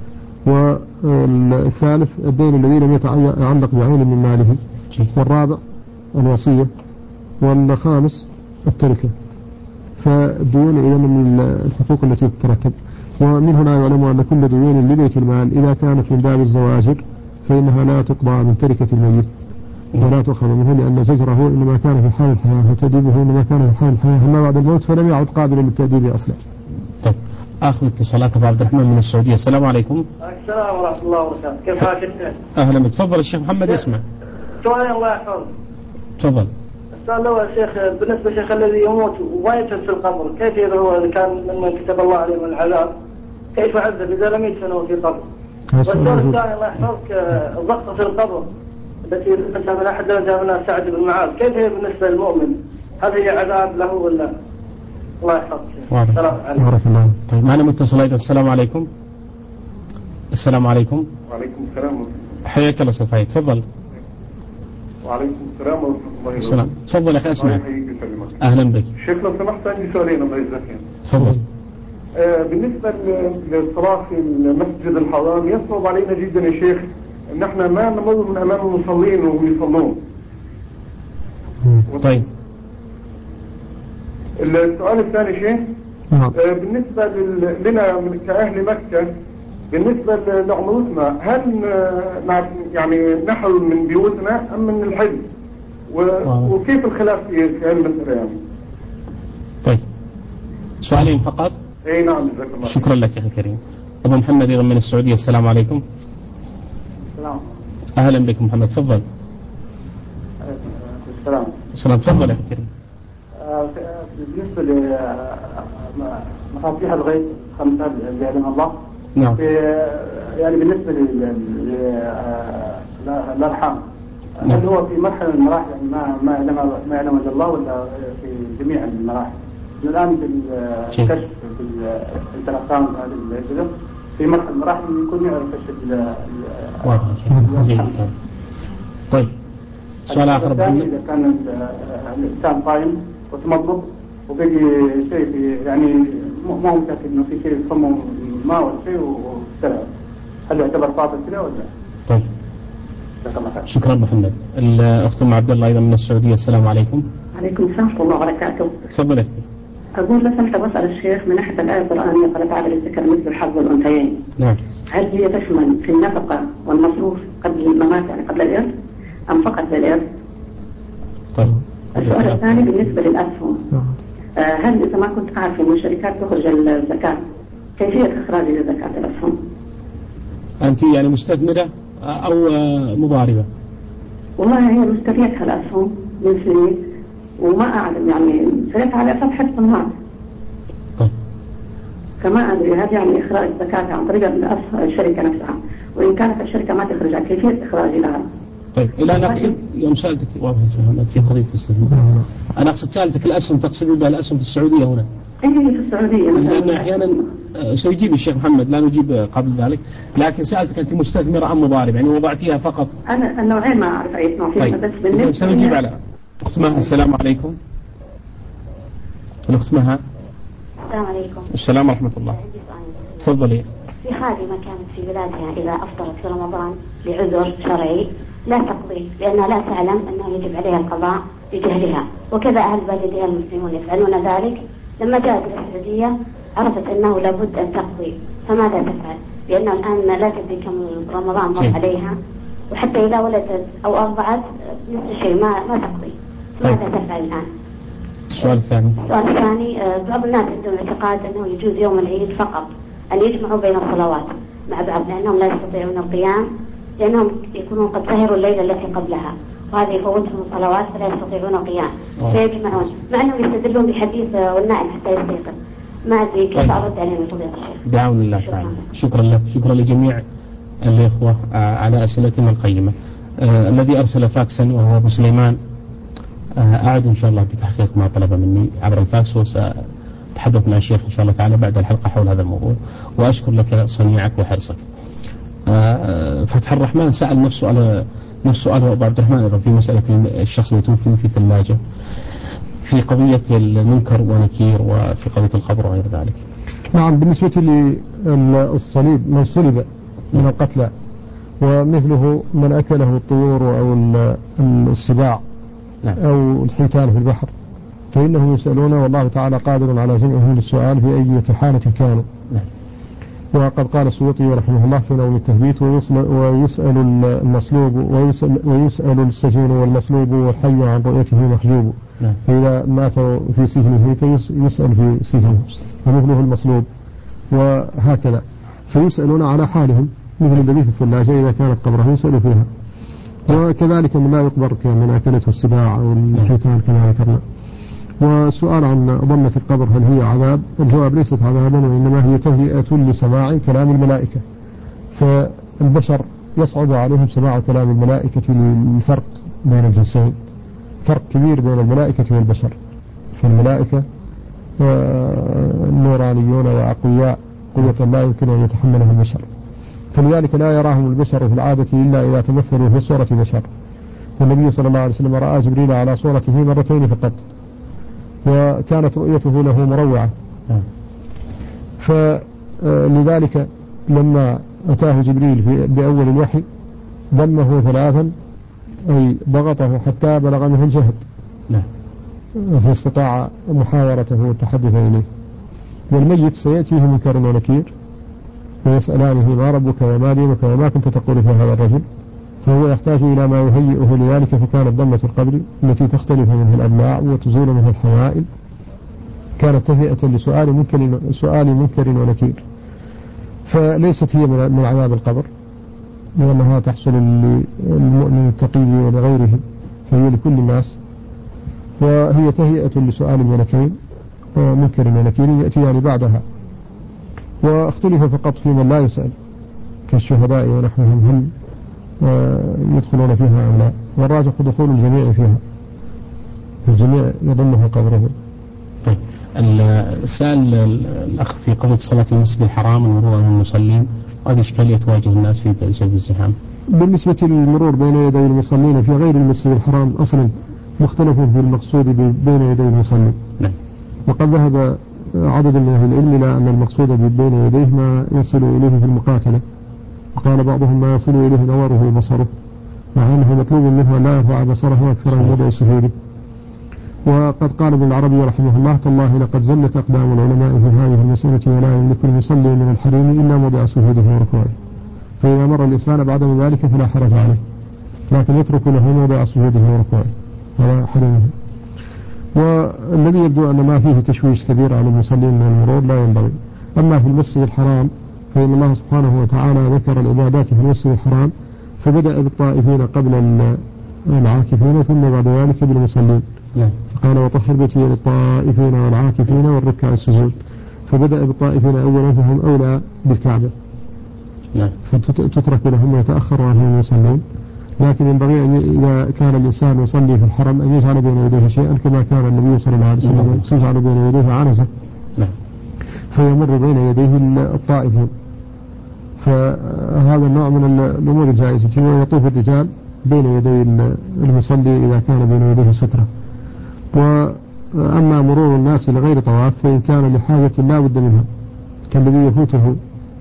B: والثالث الدين الذي لم يتعلق بعين من ماله، والرابع الوصية، والخامس التركة. فالديون إذا من الحقوق التي تترتب. ومن هنا يعلم أن كل ديون لبيت المال إذا كانت من باب الزواجر فإنها لا تقضى من تركة الميت ولا تؤخذ منه، لأن زجره إنما كان في حال الحياة وتأديبه إنما كان في حال الحياة، أما بعد الموت فلم يعد قابلا للتأديب أصلا.
A: طيب، آخر اتصالات أبو عبد الرحمن من السعودية. السلام عليكم.
F: السلام ورحمة الله وبركاته. كيف حالك؟
A: أهلا بك. تفضل الشيخ محمد يسمع.
F: سؤال الله يحفظك.
A: تفضل.
F: السؤال الأول يا شيخ بالنسبة للشيخ الذي يموت وما يدفن في القبر، كيف إذا كان ممن كتب الله عليه من العذاب كيف عذب إذا لم يدفنه في قبر؟ والسؤال الثاني الله يحفظك الضغط في القبر التي نسب من أحد درجة سعد بن معاذ، كيف هي بالنسبة للمؤمن؟ هل هي عذاب له ولا؟ الله يحفظك. السلام عليكم.
A: طيب معنا متصل أيضا. السلام عليكم. السلام عليكم.
G: وعليكم السلام.
A: حياك الله سفاي، تفضل.
G: وعليكم السلام ورحمة الله وبركاته.
A: السلام. تفضل يا أخي أسمع. أهلا بك.
G: شيخ لو سمحت عندي سؤالين الله يجزاك خير.
A: تفضل.
G: بالنسبة للصلاة في المسجد الحرام يصعب علينا جدا يا شيخ ان احنا ما نمر من امام المصلين وهم يصلون.
A: طيب.
G: السؤال الثاني شيخ، بالنسبة لنا كأهل مكة، بالنسبة لعمرتنا هل يعني نحرم من بيوتنا ام من الحج؟ وكيف الخلاف في هالمسألة يعني؟
A: طيب سؤالين فقط.
G: اي نعم جزاك الله.
A: شكرا لك يا اخي الكريم. ابو محمد ايضا من السعوديه. السلام عليكم.
F: السلام.
A: اهلا بك محمد، تفضل.
F: السلام.
A: السلام، تفضل يا اخي الكريم.
F: بالنسبه لمفاتيح الغيب 5 اللي يعلم الله.
A: نعم.
F: يعني بالنسبه للارحام، هل هو في مرحله من المراحل ما يعلم الا الله ولا في جميع المراحل؟ الآن بالكشف بالتلقان هذا في مرحلة المراحل يكون يعرف كشف.
A: طيب سؤال آخر.
F: إذا كان الإنسان قائم وتمضمض وبقي شيء يعني مو متأكد إنه في شيء يسمى ماء ولا شيء واستلع، هل يعتبر فاضل كذا ولا؟
A: طيب شكرا محمد. الأخت أم عبد الله أيضا من السعودية. السلام عليكم.
H: عليكم السلام ورحمة الله وبركاته.
A: تفضل اختي.
H: أقول لك أنت بسأل الشيخ من ناحية الآية القرآنية قال تعالى للذكر مثل الحظ والأنثيين.
A: نعم.
H: هل هي تشمل في النفقة والمصروف قبل الممات يعني قبل الإرث أم فقط للإرث؟
A: طيب.
H: السؤال الثاني بالنسبة للأسهم. هل إذا ما كنت أعرف أن الشركات تخرج الزكاة كيفية إخراج زكاة الأسهم؟
A: أنت يعني مستثمرة أو مضاربة؟
H: والله هي مستفيدها الأسهم من سنين وما أعلم يعني سريت على أساس حفظ المال.
A: طيب.
H: فما أدري هذا يعني إخراج زكاة عن طريق الشركة نفسها، وإن كانت الشركة ما تخرجها كيفية إخراج لها؟
A: طيب إلى أن أقصد يوم سألتك واضح في قضية الاستثمار. أنا أقصد سألتك الأسهم تقصد بها الأسهم في السعودية هنا؟
H: أي في السعودية.
A: لأن أحيانا سيجيب الشيخ محمد لا نجيب قبل ذلك، لكن سألتك أنت مستثمرة أم مضاربة يعني وضعتيها فقط؟
H: أنا النوعين ما أعرف أي نوع فيها.
A: طيب.
H: بس بالنسبة
A: سنجيب على أخت مها. السلام عليكم. الأخت مها.
E: السلام عليكم.
A: السلام ورحمة الله. تفضلي.
E: في خادمة كانت في بلادها إذا أفطرت في رمضان لعذر شرعي لا تقضي لأنها لا تعلم أنه يجب عليها القضاء لجهلها، وكذا أهل بلدها المسلمون يفعلون ذلك. لما جاءت السعودية عرفت أنه لابد أن تقضي، فماذا تفعل؟ لأنه الآن لا تدري كم رمضان مر عليها، وحتى إذا ولدت أو أرضعت نفس الشيء ما تقضي، ماذا تفعل الآن؟
A: السؤال الثاني.
E: السؤال الثاني بعض الناس عندهم اعتقاد أنه يجوز يوم العيد فقط أن يجمعوا بين الصلوات مع بعض لأنهم لا يستطيعون القيام لأنهم يكونون قد سهروا الليلة التي قبلها وهذه يفوتهم الصلوات فلا يستطيعون القيام فيجمعون مع أنهم يستدلون بحديث والنائم حتى يستيقظ. ما أدري كيف أرد عليهم فضيلة الشيخ.
A: بعون الله تعالى. شكرا لك. شكرا لجميع الإخوة على أسئلتهم القيمة. الذي أرسل فاكسا وهو أبو سليمان أعد إن شاء الله بتحقيق ما طلب مني عبر الفاكس، وسأتحدث مع الشيخ إن شاء الله تعالى بعد الحلقة حول هذا الموضوع، وأشكر لك صنيعك وحرصك. فتح الرحمن سأل نفس سؤاله أبو عبد الرحمن أيضا في مسألة الشخص اللي توفي في ثلاجة في قضية المنكر ونكير وفي قضية القبر وغير ذلك.
B: نعم. بالنسبة للصليب من صلب من القتلى ومثله من أكله الطيور أو السباع أو الحيتان في البحر فإنهم يسألون والله تعالى قادر على جمعهم للسؤال في أي حالة كانوا. وقد قال السيوطي رحمه الله في نوم التثبيت ويسأل المصلوب ويسأل السجين والمصلوب والحي عن رؤيته محجوب. فإذا ماتوا في سجنه فيسأل في سجنه ومثله المصلوب وهكذا فيسألون على حالهم مثل الذي في الثلاجة إذا كانت قبره يسأل فيها، وكذلك من لا يقبر من أكلته السباع أو الحيتان كما ذكرنا. والسؤال عن ضمة القبر هل هي عذاب؟ الجواب ليست عذابا وإنما هي تهيئة لسماع كلام الملائكة، فالبشر يصعب عليهم سماع كلام الملائكة للفرق بين الجنسين، فرق كبير بين الملائكة والبشر. فالملائكة نورانيون وأقوياء قوة لا يمكن أن يتحملها البشر، فلذلك لا يراهم البشر في العادة إلا إذا تمثلوا في صورة بشر. والنبي صلى الله عليه وسلم رأى جبريل على صورته مرتين فقط، وكانت رؤيته له مروعة. فلذلك لما أتاه جبريل بأول الوحي ضمه 3 أي ضغطه حتى بلغ منه الجهد، فاستطاع محاورته والتحدث إليه. والميت سيأتيه منكر ونكير ويسألانه ما ربك وما دينك وما كنت تقول في هذا الرجل، فهو يحتاج إلى ما يهيئه لذلك. فكانت ضمة القبر التي تختلف منه الأبناع وتزول منه الحوائل كانت تهيئة لسؤال منكر ونكير، فليست هي من عذاب القبر، لأنها تحصل للمؤمن التقي ولغيره، فهي لكل الناس، وهي تهيئة لسؤال الملكين ومنكر ونكير يأتيان بعدها. واختلف فقط في من لا يسأل كالشهداء ونحوهم هل يدخلون فيها أم لا، والراجح دخول الجميع فيها، الجميع يضمه قبره.
A: طيب السؤال الأخ في قضية صلاة المسجد الحرام والمرور من المصلين، وهذه إشكالية تواجه الناس في بسبب الزحام.
B: بالنسبة للمرور بين يدي المصلين في غير المسجد الحرام أصلا مختلف في المقصود بين يدي المصلين. وقد ذهب عدد من أهل العلم إلى أن المقصود بين يديه ما يصل إليه في المقاتلة، وقال بعضهم ما يصل إليه نوره وبصره، مع أنه مطلوب منه أن لا يرفع بصره أكثر من وضع سجوده. وقد قال ابن العربي رحمه الله تالله لقد زلت أقدام العلماء في هذه المسألة ولا يملك المصلي من الحريم إلا موضع سجوده وركوعه، فإذا مر الإنسان بعد ذلك فلا حرج عليه، لكن يترك له موضع سجوده وركوعه هذا حريمه. والذي يبدو أن ما فيه تشويش كبير على المصلين من المرور لا ينبغي. أما في المسجد الحرام فإن الله سبحانه وتعالى ذكر العبادات في المسجد الحرام، فبدأ بالطائفين قبل العاكفين ثم بعد ذلك بالمصلين، فقال وطهر بيتي للطائفين والعاكفين والركع السجود، فبدأ بالطائفين أولا فهم أولى بالكعبة، فتترك لهم ويتأخر عنهم المصلين. لكن ينبغي أن إذا كان الإنسان يصلي في الحرم أن يجعل بين يديه شيئا كما كان النبي صلى الله عليه وسلم يجعل بين يديه عنزة فيمر بين يديه الطائفون، فهذا النوع من الأمور الجائزة. ويطوف الرجال بين يدي المصلي إذا كان بين يديه سترة. وأما مرور الناس لغير طواف فإن كان لحاجة لا بد منها، كالذي يفوته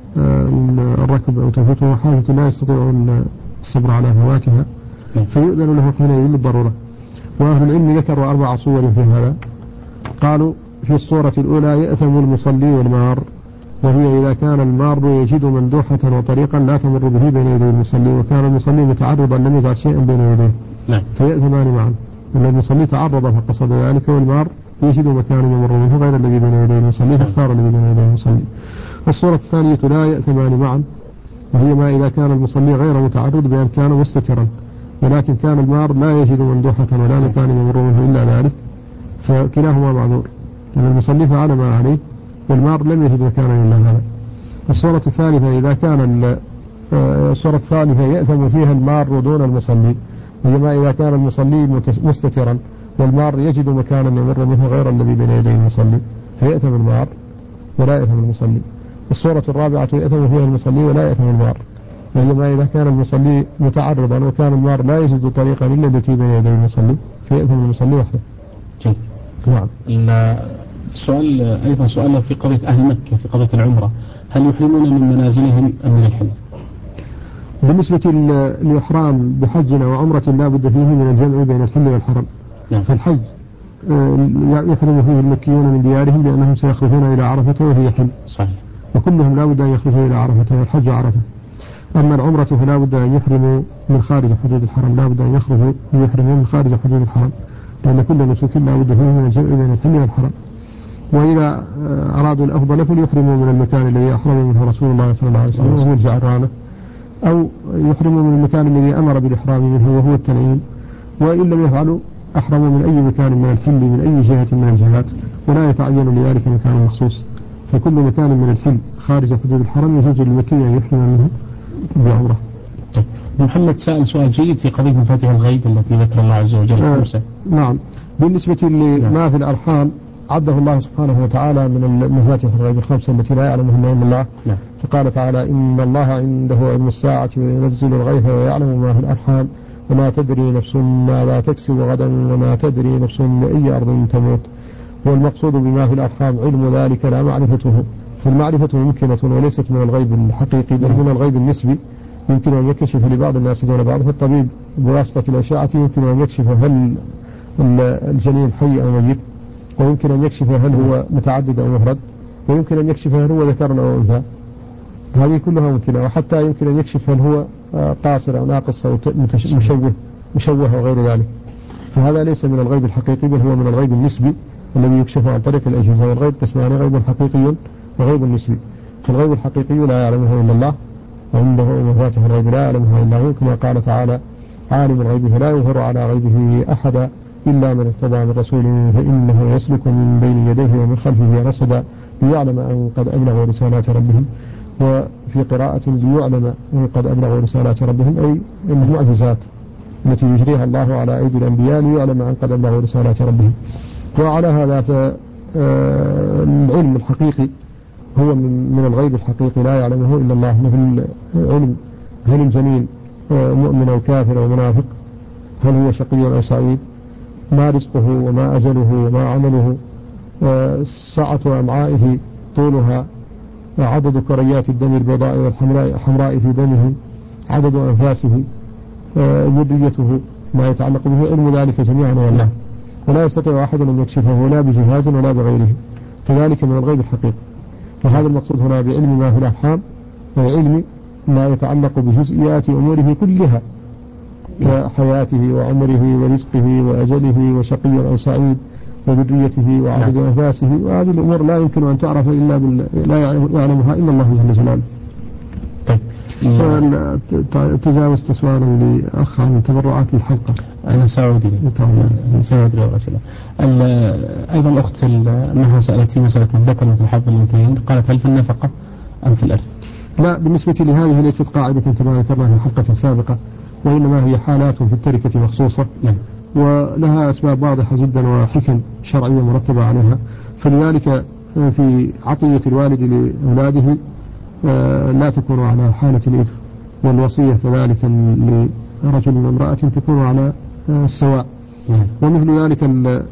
B: الركب أو تفوته حاجة لا يستطيع الصبر على فواتها فيؤذن له حينئذ بالضرورة. وأهل العلم ذكروا 4 صور في هذا. قالوا في الصورة الأولى يأثم المصلي والمار، وهي إذا كان المار يجد مندوحة وطريقا لا تمر به بين يدي المصلي، وكان المصلي متعرضا لم يجعل شيئا بين يديه فيأثمان معا، وأن المصلي تعرض فقصد ذلك، والمار يجد مكان يمر منه غير الذي بين يدي المصلي فاختار الذي بين يدي المصلي. الصورة الثانية لا يأثمان معا، وهي ما إذا كان المصلي غير متعرض بأن كان مستترا، ولكن كان المار لا يجد مندوحة ولا مكان يمر منه إلا ذلك، فكلاهما معذور، لأن المصلي فعل ما عليه والمار لم يجد مكانا إلا هذا. الصورة الثالثة إذا كان الصورة الثالثة يأثم فيها المار دون المصلي، وهي ما إذا كان المصلي مستترا والمار يجد مكانا يمر منه غير الذي بين يدي المصلي فيأثم المار ولا يأثم المصلي. الصورة الرابعة يأثم فيها المصلي ولا يأثم المار، وهي ما إذا كان المصلي متعرضا وكان المار لا يجد طريقا إلا التي بين يدي المصلي فيأثم المصلي وحده.
A: نعم. السؤال أيضا سؤال في قضية أهل مكة في قضية العمرة، هل يحرمون من منازلهم أم من الحل؟
B: بالنسبة للإحرام بحج وعمرة لا بد فيه من الجمع بين الحل والحرم. فالحج يحرم فيه المكيون من ديارهم لأنهم سيخرجون إلى عرفة وهي حل
A: صحيح،
B: وكلهم لا بد أن يخرجوا إلى عرفة والحج عرفة. أما العمرة فلا بد أن يحرموا من خارج حدود الحرم، لا بد أن يحرموا من خارج حدود الحرم، لأن كل نسك لا بد فيه من الجمع بين الحل والحرم. وإذا أرادوا الأفضل فليحرموا من المكان الذي أحرم منه رسول الله صلى الله عليه وسلم وهو الجعرانة، أو يحرموا من المكان الذي أمر بالإحرام منه وهو التنعيم، وإن لم يفعلوا أحرموا من أي مكان من الحل من أي جهة من الجهات، ولا يتعين لذلك مكان مخصوص، فكل مكان من الحل خارج حدود الحرم يجوز للمكي أن يحرم منه بعمرة.
A: محمد سأل سؤال جيد في قضية مفاتيح الغيب التي ذكر الله عز وجل خمسة.
B: نعم. بالنسبة لما في الأرحام عده الله سبحانه وتعالى من مفاتيح الغيب الخمسة التي لا يعلمها إلا الله. فقال تعالى: إن الله عنده علم الساعة وينزل الغيث ويعلم ما في الأرحام وما تدري نفس ماذا تكسب غدا وما تدري نفس بأي أرض تموت. والمقصود بما في الأرحام علم ذلك لا معرفته، فالمعرفة ممكنة وليست من الغيب الحقيقي بل من الغيب النسبي، يمكن أن يكشف لبعض الناس دون بعض. فالطبيب بواسطة الأشعة يمكن أن يكشف هل الجنين حي أو ميت، ويمكن أن يكشف هل هو متعدد أو مفرد، ويمكن أن يكشف هل هو ذكر أو أنثى، هذه كلها ممكنة. وحتى يمكن أن يكشف هل هو قاصر أو ناقص أو مشوه وغير ذلك. فهذا ليس من الغيب الحقيقي بل هو من الغيب النسبي الذي يكشف عن طريق الأجهزة. والغيب قسمان: غيب حقيقي وغيب نسبي. فالغيب الحقيقي لا يعلمه إلا الله، وعنده مفاتيح الغيب لا يعلمها إلا هو، كما قال تعالى: عالم الغيب فلا يظهر على غيبه أحدا إلا من ارتضى من رسول فإنه يسلك من بين يديه ومن خلفه رصدا ليعلم أن قد أبلغوا رسالات ربهم. وفي قراءة ليعلم أن قد أبلغوا رسالات ربهم، أي المعجزات التي يجريها الله على أيدي الأنبياء ليعلم أن قد أبلغوا رسالات ربهم. وعلى هذا فالعلم الحقيقي هو من الغيب الحقيقي لا يعلمه إلا الله، مثل علم هل الجنين مؤمن أو كافر أو منافق، هل هو شقي أو سعيد، ما رزقه وما أجله وما عمله، سعة أمعائه طولها، عدد كريات الدم البيضاء والحمراء في دمه، عدد أنفاسه، ذريته، ما يتعلق به، علم ذلك جميعا والله، ولا يستطيع أحد أن يكشفه لا بجهاز ولا بغيره، فذلك من الغيب الحقيقي. وهذا المقصود هنا بعلم ما في الأرحام، وعلم ما يتعلق بجزئيات أموره كلها كحياته وعمره ورزقه وأجله وشقي أو سعيد وذريته وعدد أنفاسه. وهذه الأمور لا يمكن أن تعرف إلا لا يعلمها إلا الله جل جلاله. تجاوزت سؤالا لأخ عن تبرعات الحلقة.
A: أنا سأعود للأسئلة. أيضا الأخت أنها سألتي مسألة الذكر مثل حظ الأنثيين، قالت: هل في النفقة أم في الإرث؟
B: لا، بالنسبة لهذه ليست قاعدة كما ذكرنا في الحلقة السابقة، وإنما هي حالات في التركة مخصوصة ولها أسباب واضحة جدا وحكم شرعية مرتبة عليها. فلذلك في عطية الوالد لأولاده لا تكون على حالة الإرث، والوصية كذلك لرجل وامرأة تكون على السواء. ومثل ذلك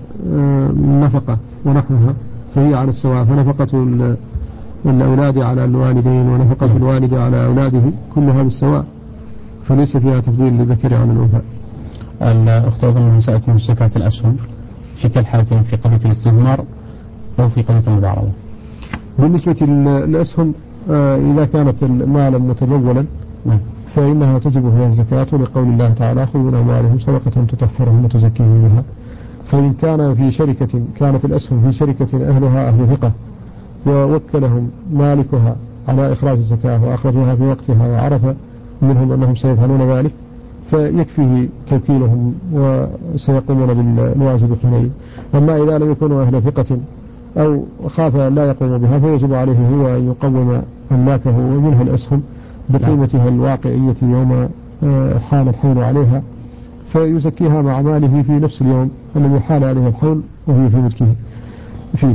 B: النفقة ونحوها فهي على السواء، فنفقة الأولاد على الوالدين ونفقة الوالد على أولاده كلها بالسواء، فليس فيها تفضيل للذكر على الأنثى.
A: الأخت أظن سألت من زكاة الأسهم في كل حالتين، في قضية الاستثمار أو في قضية المضاربة.
B: بالنسبة للأسهم إذا كانت مالا متمولا فإنها تجب فيها الزكاة، لقول الله تعالى: خذ من أموالهم صدقة تطهرهم وتزكيهم بها. فإن كان في شركة كانت الأسهم في شركة أهلها أهل ثقة ووكلهم مالكها على إخراج الزكاة وأخرجوها في وقتها وعرف منهم أنهم سيفعلون ذلك، فيكفيه توكيلهم وسيقومون بالواجب حينئذ. أما إذا لم يكونوا أهل ثقة أو خاف لا يقوم بها فيجب عليه هو أن يقوم أملاكه ومنها الأسهم بقيمتها الواقعية يوم حال الحول عليها، فيزكيها مع ماله في نفس اليوم الذي حال عليه الحول وهي في ملكه فيه.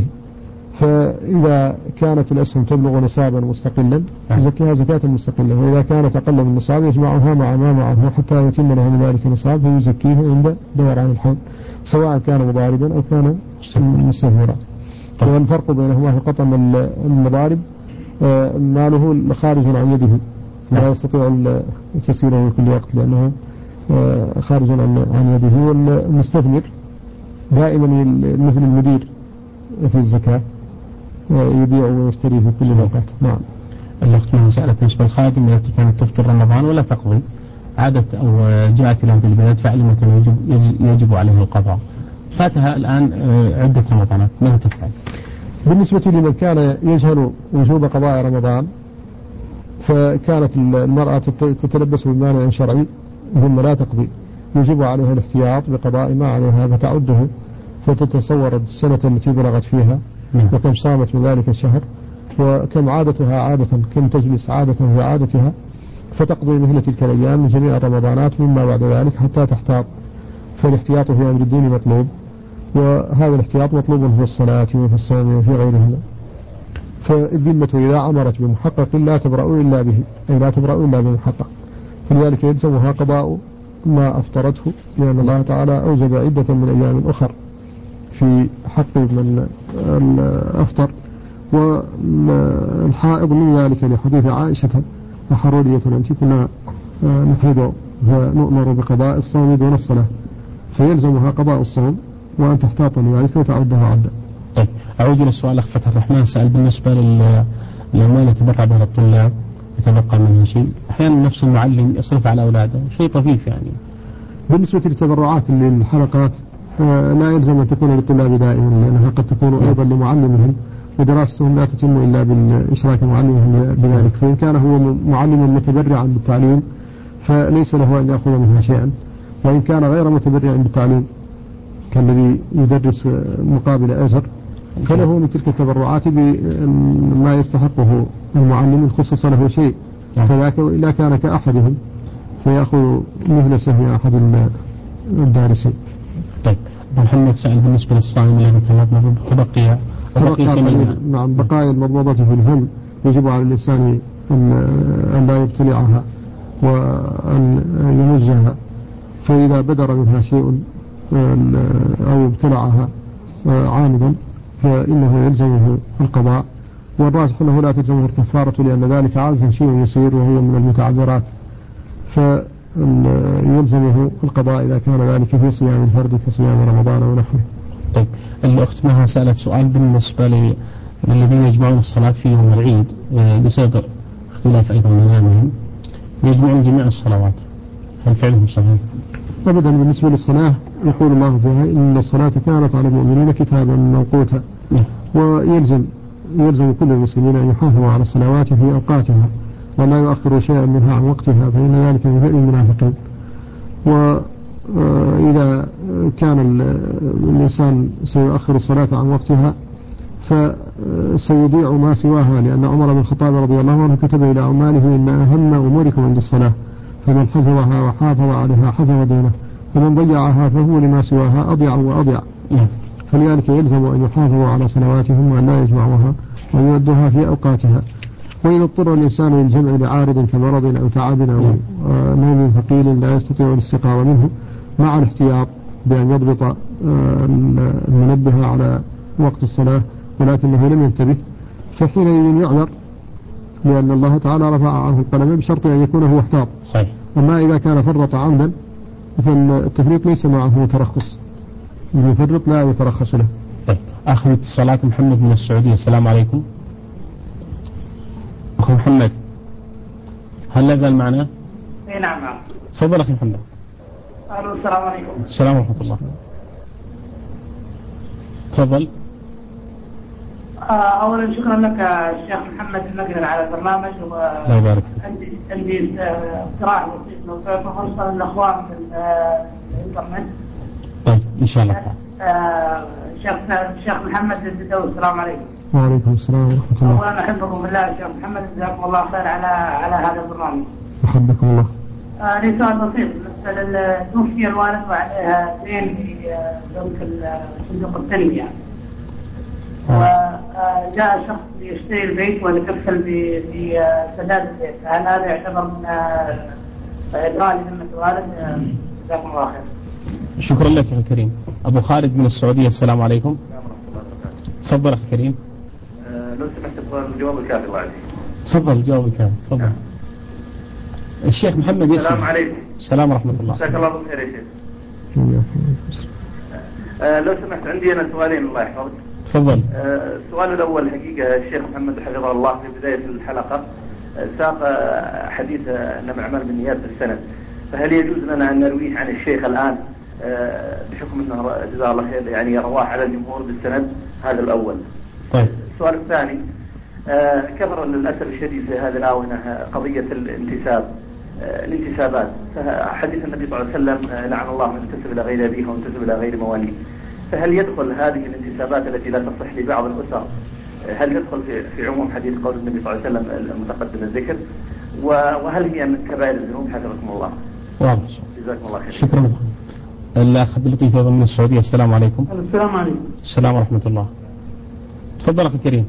B: فإذا كانت الأسهم تبلغ نصابا مستقلا يزكيها زكاة مستقلة، وإذا كانت أقل من النصاب يجمعها مع ما معه حتى يتم له من ذلك النصاب فيزكيه عند دوران الحول، سواء كان مضاربا أو كان مستثمرا. والفرق بينهما فقط أن المضارب ماله خارج عن يده لا يستطيع تسييره في كل وقت لأنه خارج عن يده، والمستثمر دائما مثل المدير في الزكاة يبيع ويشتري في كل الأوقات. نعم.
A: الأخت منها سألت نسبة الخادم التي كانت تفطر رمضان ولا تقضي، عادت أو جاءت لها في البلاد فعلمت يجب عليه القضاء، فاتها الآن عدة رمضانات، ماذا تفعل؟
B: بالنسبة لمن كان يجهل وجوب قضاء رمضان فكانت المرأة تتلبس بمانع شرعي ثم لا تقضي، يجب عليها الاحتياط بقضاء ما عليها فتعده، فتتصور السنة التي بلغت فيها وكم صامت من ذلك الشهر وكم عادتها عادة، كم تجلس عادة في عادتها، فتقضي مثل تلك الأيام من جميع الرمضانات مما بعد ذلك حتى تحتاط. فالاحتياط في أمر الدين مطلوب، وهذا الاحتياط مطلوب في الصلاة وفي الصوم وفي غيرهما. فالذمة إذا أمرت بمحقق لا تبرأ إلا به، أي لا تبرأ إلا بمحقق، فلذلك يلزمها قضاء ما أفطرته، لأن الله تعالى أوجب عدة من أيام أخر في حق من أفطر. والحائض من ذلك لحديث عائشة: حرورية أنت كنا نحيض فنؤمر بقضاء الصوم دون الصلاة، فيلزمها قضاء الصوم وأن تحتاط لذلك وتعده عدا.
A: طيب أعود إلى السؤال أخ فتح الرحمن سأل بالنسبة للأموال يتبرع بها الطلاب يتبقى منها شيء، أحيانا نفس المعلم يصرف على أولاده شيء طفيف يعني.
B: بالنسبة للتبرعات للحلقات لا يلزم أن تكون للطلاب دائما، لأنها قد تكون أيضا لمعلمهم، ودراستهم لا تتم إلا بالإشراك معلمهم بذلك. فإن كان هو معلم متبرعا بالتعليم فليس له أن يأخذ منها شيئا، وإن كان غير متبرع بالتعليم كالذي يدرس مقابل أجر فله من تلك التبرعات بما يستحقه المعلم إن خصص له شيء، فذاك إلا كان كأحدهم فيأخذ مثل سهم أحد الدارسين.
A: طيب محمد سأل بالنسبة للصائم الذي تبقي
B: نعم بقايا المضمضة في الفم يجب على الإنسان أن لا يبتلعها وأن يمزها، فإذا بدر منها شيء أو ابتلعها عامدا فإنه يلزمه القضاء، والراجح أنه لا تلزمه الكفارة لأن ذلك عادة شيء يسير وهو من المتعذرات، فيلزمه القضاء إذا كان ذلك في صيام الفرد كصيام رمضان ونحوه.
A: طيب الأخت معها سألت سؤال بالنسبة للذين يجمعون الصلاة في يوم العيد بسبب اختلاف أيضا منامهم يجمعون جميع الصلوات، هل فعلهم صحيح؟
B: أبدا. بالنسبة للصلاة يقول الله فيها: إن الصلاة كانت على المؤمنين كتابا موقوتا، ويلزم كل المسلمين أن يحافظوا على الصلوات في أوقاتها ولا يؤخروا شيئا منها عن وقتها، فإن ذلك من فعل المنافقين. وإذا كان الإنسان سيؤخر الصلاة عن وقتها فسيضيع ما سواها، لأن عمر بن الخطاب رضي الله عنه كتب إلى عماله: إن أهم أموركم عند الصلاة، فمن حفظها وحافظ عليها حفظ دينه، ومن ضيعها فهو لما سواها أضيع وأضيع. فلذلك يلزم أن يحافظوا على صلواتهم وأن لا يجمعوها ويؤدوها في أوقاتها. وإذا اضطر الإنسان للجمع لعارض كمرض أو تعب أو نوم ثقيل لا يستطيع الاستيقاظ منه، مع الاحتياط بأن يضبط المنبه على وقت الصلاة ولكنه لم ينتبه، فحينئذ يعذر، لأن الله تعالى رفع عنه القلم بشرط أن يكون هو احتاط.
A: صحيح.
B: أما إذا كان فرط عمدا فالتفريط ليس معه ترخص، المفرط لا يترخص له.
A: طيب أخذ اتصالات محمد من السعودية. السلام عليكم أخو محمد، هل لا زال معنا؟
I: اي نعم.
A: تفضل أخي محمد.
I: السلام عليكم.
A: السلام ورحمة الله. تفضل.
I: أولا شكرا لك الشيخ محمد المقرن على البرنامج.
A: الله يبارك فيك.
I: عندي اقتراح بسيط لو تعطوا فرصة للأخوان في الإنترنت.
A: طيب إن شاء الله.
I: الشيخ محمد الزدوي، السلام عليكم.
B: وعليكم السلام ورحمة الله.
I: أولا أحبكم بالله الشيخ محمد، جزاكم الله خير على هذا البرنامج.
B: أحبكم الله.
I: لي سؤال بسيط بالنسبة توفي الوالد وعليها دين في بنك صندوق التنمية، وجاء شخص ليشتري البيت ويتكفل بسداد البيت، هل هذا يعتبر من إبراء لذمة الوالد؟ جزاكم الله خير.
A: شكرا لك يا كريم. أبو خالد من السعودية. السلام عليكم. تفضل أخي كريم.
J: لو سمحت الجواب الكافي الله عليك.
A: تفضل الجواب الكافي. تفضل. الشيخ محمد يسمع.
J: السلام عليكم.
A: السلام ورحمة الله.
J: جزاك الله بالخير يا شيخ. لو سمحت عندي أنا سؤالين الله يحفظك.
A: تفضل.
J: السؤال الأول حقيقة الشيخ محمد حفظه الله في بداية الحلقة ساق حديث إنما الأعمال بالنيات بالسند، فهل يجوز لنا أن نرويه عن الشيخ الآن بحكم أنه جزاه الله خير يعني رواه على الجمهور بالسند؟ هذا الأول.
A: طيب.
J: السؤال الثاني كثر للأسف الشديد في هذه الآونة قضية الانتسابات، فحديث النبي صلى الله عليه وسلم لعن الله من انتسب إلى غير أبيه وانتسب إلى غير مواليه، فهل يدخل هذه الانتسابات التي لا تصح لبعض الأسر، هل يدخل في عموم حديث قول النبي صلى الله عليه وسلم المتقدم الذكر؟ وهل هي من كبائر الذنوب؟ حفظكم الله.
A: واضح.
J: جزاكم الله خير.
A: شكرا. الأخ عبد اللطيف أيضا من السعودية. السلام عليكم.
K: السلام عليكم.
A: السلام ورحمة الله. تفضل أخي الكريم.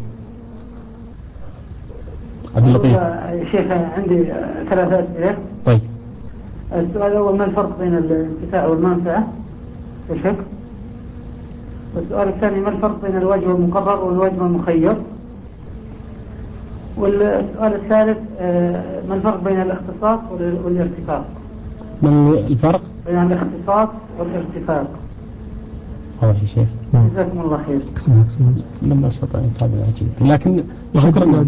A: عبد اللطيف.
K: يا شيخ عندي 3 أسئلة.
A: طيب.
K: السؤال الأول: ما الفرق بين الانتفاع والمنفعة يا شيخ؟ والسؤال الثاني: ما الفرق بين الوجه المقرر والوجه المخير؟ والسؤال الثالث: ما الفرق بين الاختصاص والارتفاق؟
A: ما الفرق
K: بين الاختصاص والارتفاق؟
A: واضح يا شيخ.
K: جزاكم الله خير.
A: لم أستطع أن أتابع جيد، لكن شكرا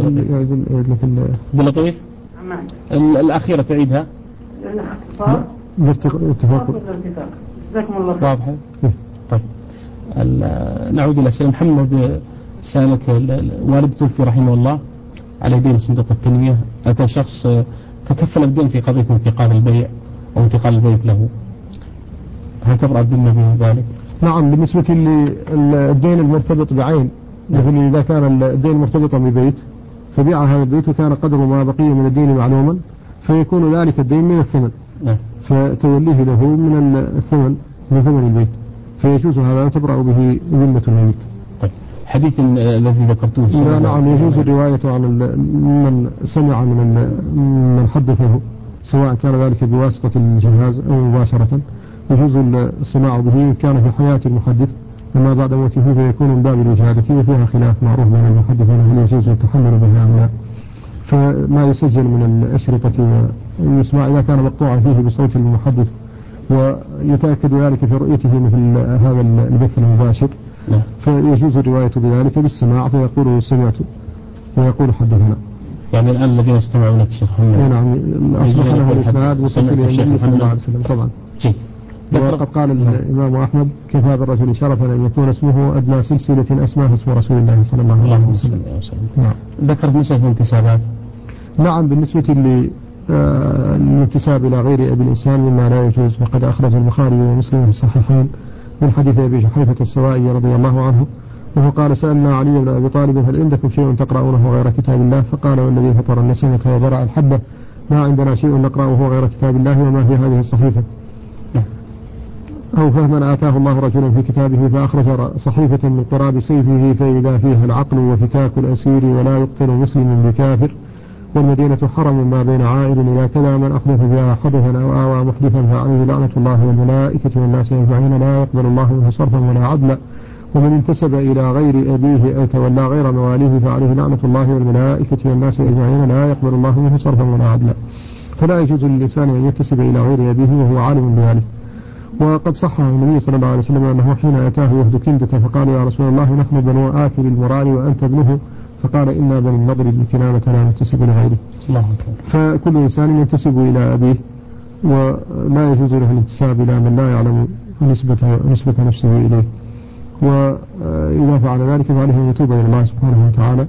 A: عبد اللطيف. الأخيرة تعيدها.
K: الاختصاص
B: والارتفاق.
K: جزاكم الله خير.
A: واضح. طيب نعود إلى سيد محمد. سألك والد توفي رحمه الله على دين صندوق التنمية. أتى شخص تكفل الدين في قضية انتقال البيع أو انتقال البيت له، هل تبرأ الذمة بذلك؟
B: نعم. بالنسبة للدين المرتبط بعين، يقول إذا كان الدين مرتبطا ببيت فبيع هذا البيت وكان قدر ما بقي من الدين معلوما فيكون ذلك الدين من الثمن، فتوليه له من الثمن من ثمن البيت، فيجوز هذا تبرأ به ذمة الميت.
A: طيب الحديث الذي ذكرته
B: نعم يجوز الرواية عن من سمع من حدثه، سواء كان ذلك بواسطة الجهاز أو مباشرة، يجوز السماع به إن كان في حياة المحدث، أما بعد موته فيكون من باب الوجادة، وفيها خلاف معروف بين المحدثين هل يجوز التحمل بها أم لا. فما يسجل من الأشرطة ويسمع إذا كان مقطوعا فيه بصوت المحدث ويتأكد ذلك في رؤيته مثل هذا البث المباشر، فيجوز الرواية بذلك بالسماع، فيقول سمعت ويقول حدثنا.
A: يعني الآن الذين استمعوا لك شيخ محمد.
B: نعم أصبح له الإسناد متصل إلى النبي صلى الله عليه وسلم طبعا.
A: جيد.
B: وقد قال الإمام أحمد: كفى بالرجل شرفا أن يكون اسمه أدنى سلسلة أسماها اسم رسول الله صلى الله عليه وسلم.
A: نعم. ذكرت مسألة الانتسابات.
B: نعم. بالنسبة للانتساب إلى غير أبي الإنسان مما لا يجوز، وقد أخرج البخاري ومسلم في الصحيحين من حديث أبي جحيفة السوائي رضي الله عنه، وهو قال: سألنا علي بن أبي طالب: هل عندكم شيء تقرؤونه غير كتاب الله؟ فقال: والذي فطر النسمة وبرأ الحبة ما عندنا شيء نقرأه غير كتاب الله، وما هي هذه الصحيفة؟ أو فهما آتاه الله رجلا في كتابه فأخرج صحيفة من قراب سيفه فإذا فيها العقل وفكاك الأسير ولا يقتل مسلم بكافر، والمدينة حرم ما بين عائر إلى كذا، من أحدث فيها حدثا أو آوى محدثا فعليه لعنة الله والملائكة والناس أجمعين لا يقبل الله منه صرفا ولا عدلا، ومن انتسب إلى غير أبيه أو تولى غير مواليه فعليه لعنة الله والملائكة والناس أجمعين لا يقبل الله منه صرفا ولا عدلا. فلا يجوز للإنسان أن ينتسب إلى غير أبيه وهو عالم بذلك. وقد صح عن النبي صلى الله عليه وسلم أنه حين أتاه وفد كندة فقال: يا رسول الله نحن بنو آكل المرار وأنت ابنه، فقال: إنا بني النضر بن كنانة لا ننتسب لغيره. فكل إنسان ينتسب إلى أبيه، ولا يجوز له الانتساب إلى من لا يعلم نسبة نفسه إليه، وإذا فعل ذلك فعليه أن يتوب إلى الله سبحانه وتعالى،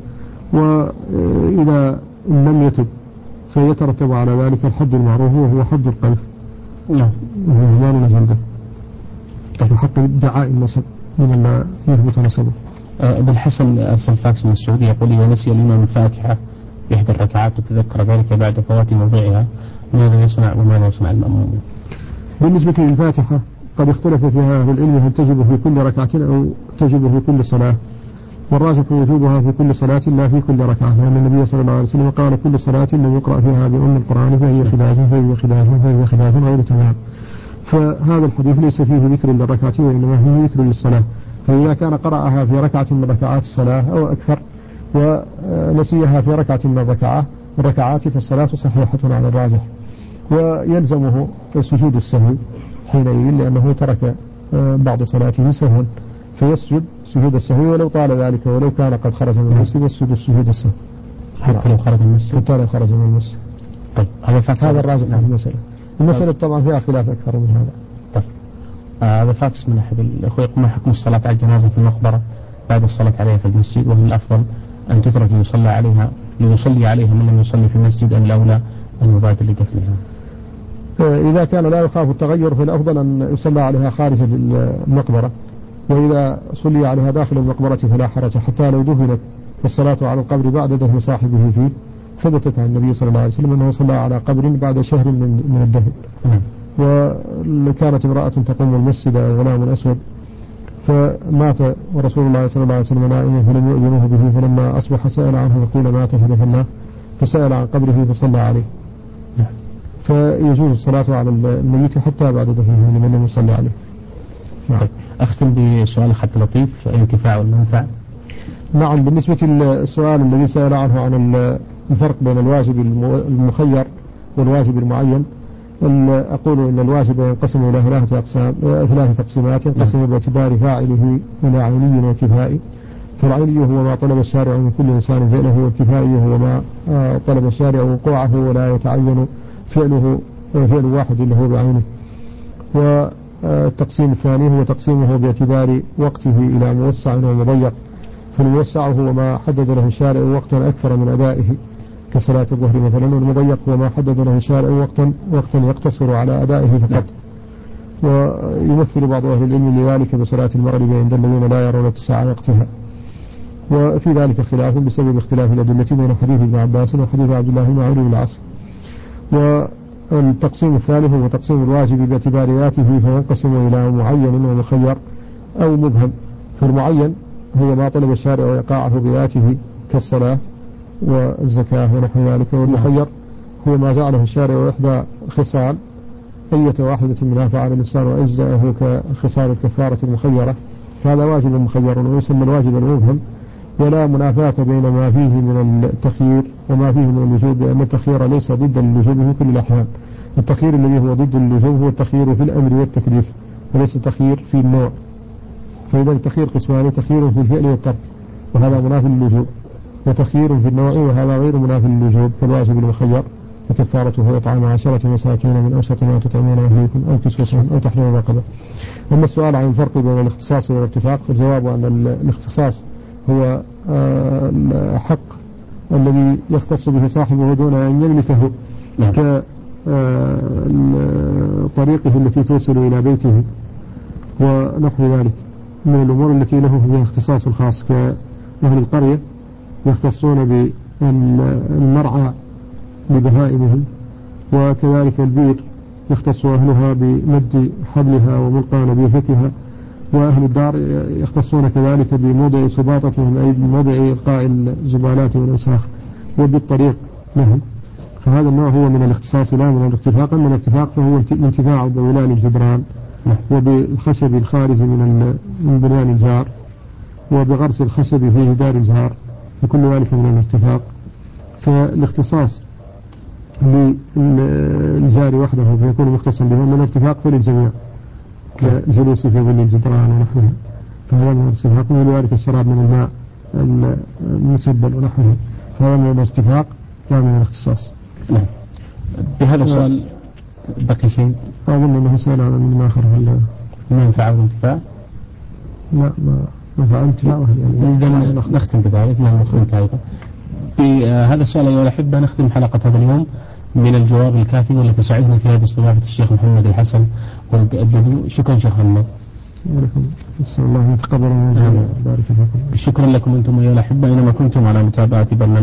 B: وإذا لم يتب فيترتب على ذلك الحد المعروف وهو حد القذف.
A: نعم.
B: وهو لا نزل في حق ادعاء النسب لمن لا يثبت نسبه.
A: ابن الحسن أرسل فاكس من السعودية يقول: إذا نسي الإمام الفاتحة في إحدى الركعات وتذكر ذلك بعد فوات موضعها ماذا يصنع وماذا يصنع المأموم؟
B: بالنسبة للفاتحة قد اختلف فيها أهل العلم هل تجب في كل ركعة أو تجب في كل صلاة، والراجح وجوبها في كل صلاة لا في كل ركعة، لأن النبي صلى الله عليه وسلم قال: كل صلاة لم يقرأ فيها بأم القرآن فهي خلاف غير تمام. فهذا الحديث ليس فيه ذكر للركعة وإنما فيه ذكر للصلاة، فإذا كان قرأها في ركعة من ركعات الصلاة أو أكثر ونسيها في ركعة من الركعات فالصلاة صحيحة على الراجح، ويلزمه سجود السهو حينئذ لأنه ترك بعض صلاته سهوا، فيسجد سجود السهو ولو طال ذلك، ولو كان قد خرج من المسجد يسجد سجود السهو
A: حتى لو خرج من المسجد.
B: طيب هذا الراجح في المسألة طبعا فيها خلاف أكثر من هذا.
A: طيب هذا فاكس من أحد الأخوة يقول: ما حكم الصلاة على الجنازة في المقبرة بعد الصلاة عليها في المسجد، وهل الأفضل أن تترك ليصلي عليها من لم يصلي في المسجد أم الأولى أن يبادر لدفنها؟
B: إذا كان لا يخاف التغير فالأفضل أن يصلى عليها خارج المقبرة، وإذا صلي عليها داخل المقبرة فلا حرج، حتى لو دفنت فالصلاة على القبر بعد دفن صاحبه فيه ثبتت عن النبي صلى الله عليه وسلم أنه صلى على قبر بعد شهر من الدهن. وكانت امرأة تقوم المسجد أو غلام أسود فمات ورسول الله صلى الله عليه وسلم نائم فلم يؤذنوه به، فلما أصبح سأل عنه فقيل مات فدفناه، فسأل عن قبره فصلى عليه. فيجوز الصلاة على الميت حتى بعد دفنه لمن لم يصلي عليه.
A: طيب أختم بسؤال حتى لطيف، الانتفاع والمنفعة.
B: نعم، بالنسبة للسؤال الذي سأل عنه عن الفرق بين الواجب المخير والواجب المعين، أقول إن الواجب ينقسم إلى ثلاث تقسيمات، ينقسم باعتبار فاعله إلى عيني وكفائي. فالعيني هو ما طلب الشارع من كل إنسان فعله، والكفائي هو ما طلب الشارع وقوعه ولا يتعين فعل واحد له بعينه. والتقسيم الثاني هو تقسيمه باعتبار وقته إلى موسع ومضيق. فالموسع هو ما حدد له الشارع وقتا أكثر من أدائه كصلاة الظهر مثلا، والمضيق هو ما حدد له الشارع وقتا يقتصر على أدائه فقط. ويمثل بعض أهل العلم لذلك بصلاة المغرب عند الذين لا يرون اتساع وقتها. وفي ذلك خلاف بسبب اختلاف الأدلة بين حديث ابن عباس وحديث عبد الله بن عمرو بن العاص. والتقسيم الثالث هو تقسيم الواجب باعتبار ذاته، فينقسم إلى معين ومخير أو مبهم. فالمعين هو ما طلب الشارع وإيقاعه بذاته كالصلاة والزكاة ونحو ذلك، والمخير هو ما جعله الشارع وإحدى خصال أية واحدة منها فعل الإنسان وأجزأه كخصال الكفارة المخيرة، فهذا واجب مخير ويسمى الواجب المبهم. ولا منافاة بين ما فيه من التخيير وما فيه من اللزوم، لأن التخيير ليس ضد اللزوم في كل الأحيان. التخيير الذي هو ضد اللزوم هو التخيير في الأمر والتكليف، وليس التخيير في النوع. فإذا التخيير قسمان: تخيير في الفعل والترك وهذا مناف للوجوب، وتخيير في النوع وهذا غير مناف للوجوب كالواجب المخير، وكفارته إطعام 10 مساكين من أوسط ما تطعمون أهليكم أو كسوتهم أو تحرير رقبة. أما السؤال عن الفرق بين الاختصاص والارتفاق، فالجواب أن الاختصاص هو الحق الذي يختص به صاحبه دون أن يملكه، كطريقه التي توصل إلى بيته ونحو ذلك من الأمور التي له فيها اختصاص الخاص، كأهل القرية يختصون بالمرعى لبهائمهم، وكذلك البير يختص أهلها بمد حبلها وملقى نبيذتها، وأهل الدار يختصون كذلك بموضع سباطتهم أي بموضع إلقاء الزبالات والأوساخ وبالطريق لهم. فهذا النوع هو من الاختصاص لا من الاتفاق. أما الاتفاق فهو الانتفاع بولان الجدران وبالخشب الخارج من بنيان الجار وبغرس الخشب في جدار الجار، وكل ذلك من الاتفاق. فالاختصاص للجار وحده فيكون مختصا به، من الاتفاق فللجميع كالجلوس في ظل الجدران ونحوها، فهذا من الاتفاق. من ذلك الشراب من الماء المسبل ونحوه، هذا من الاتفاق لا من الاختصاص.
A: بهذا السؤال بقي شيء؟
B: أظن أنه سأل عن من آخر
A: المنفعة والانتفاع.
B: لا، منفعة والانتفاع
A: يعني نختم بذلك. نعم، نختم أيضا بهذا السؤال أيها الأحبة. نختم حلقة هذا اليوم من الجواب الكافي والتي سعدنا فيها باستضافة الشيخ محمد الحسن والددو. شكرا شيخ محمد.
B: نسأل الله يتقبل منا ويبارك فيكم.
A: شكرا لكم أنتم أيها الأحبة أينما كنتم على متابعة برنامج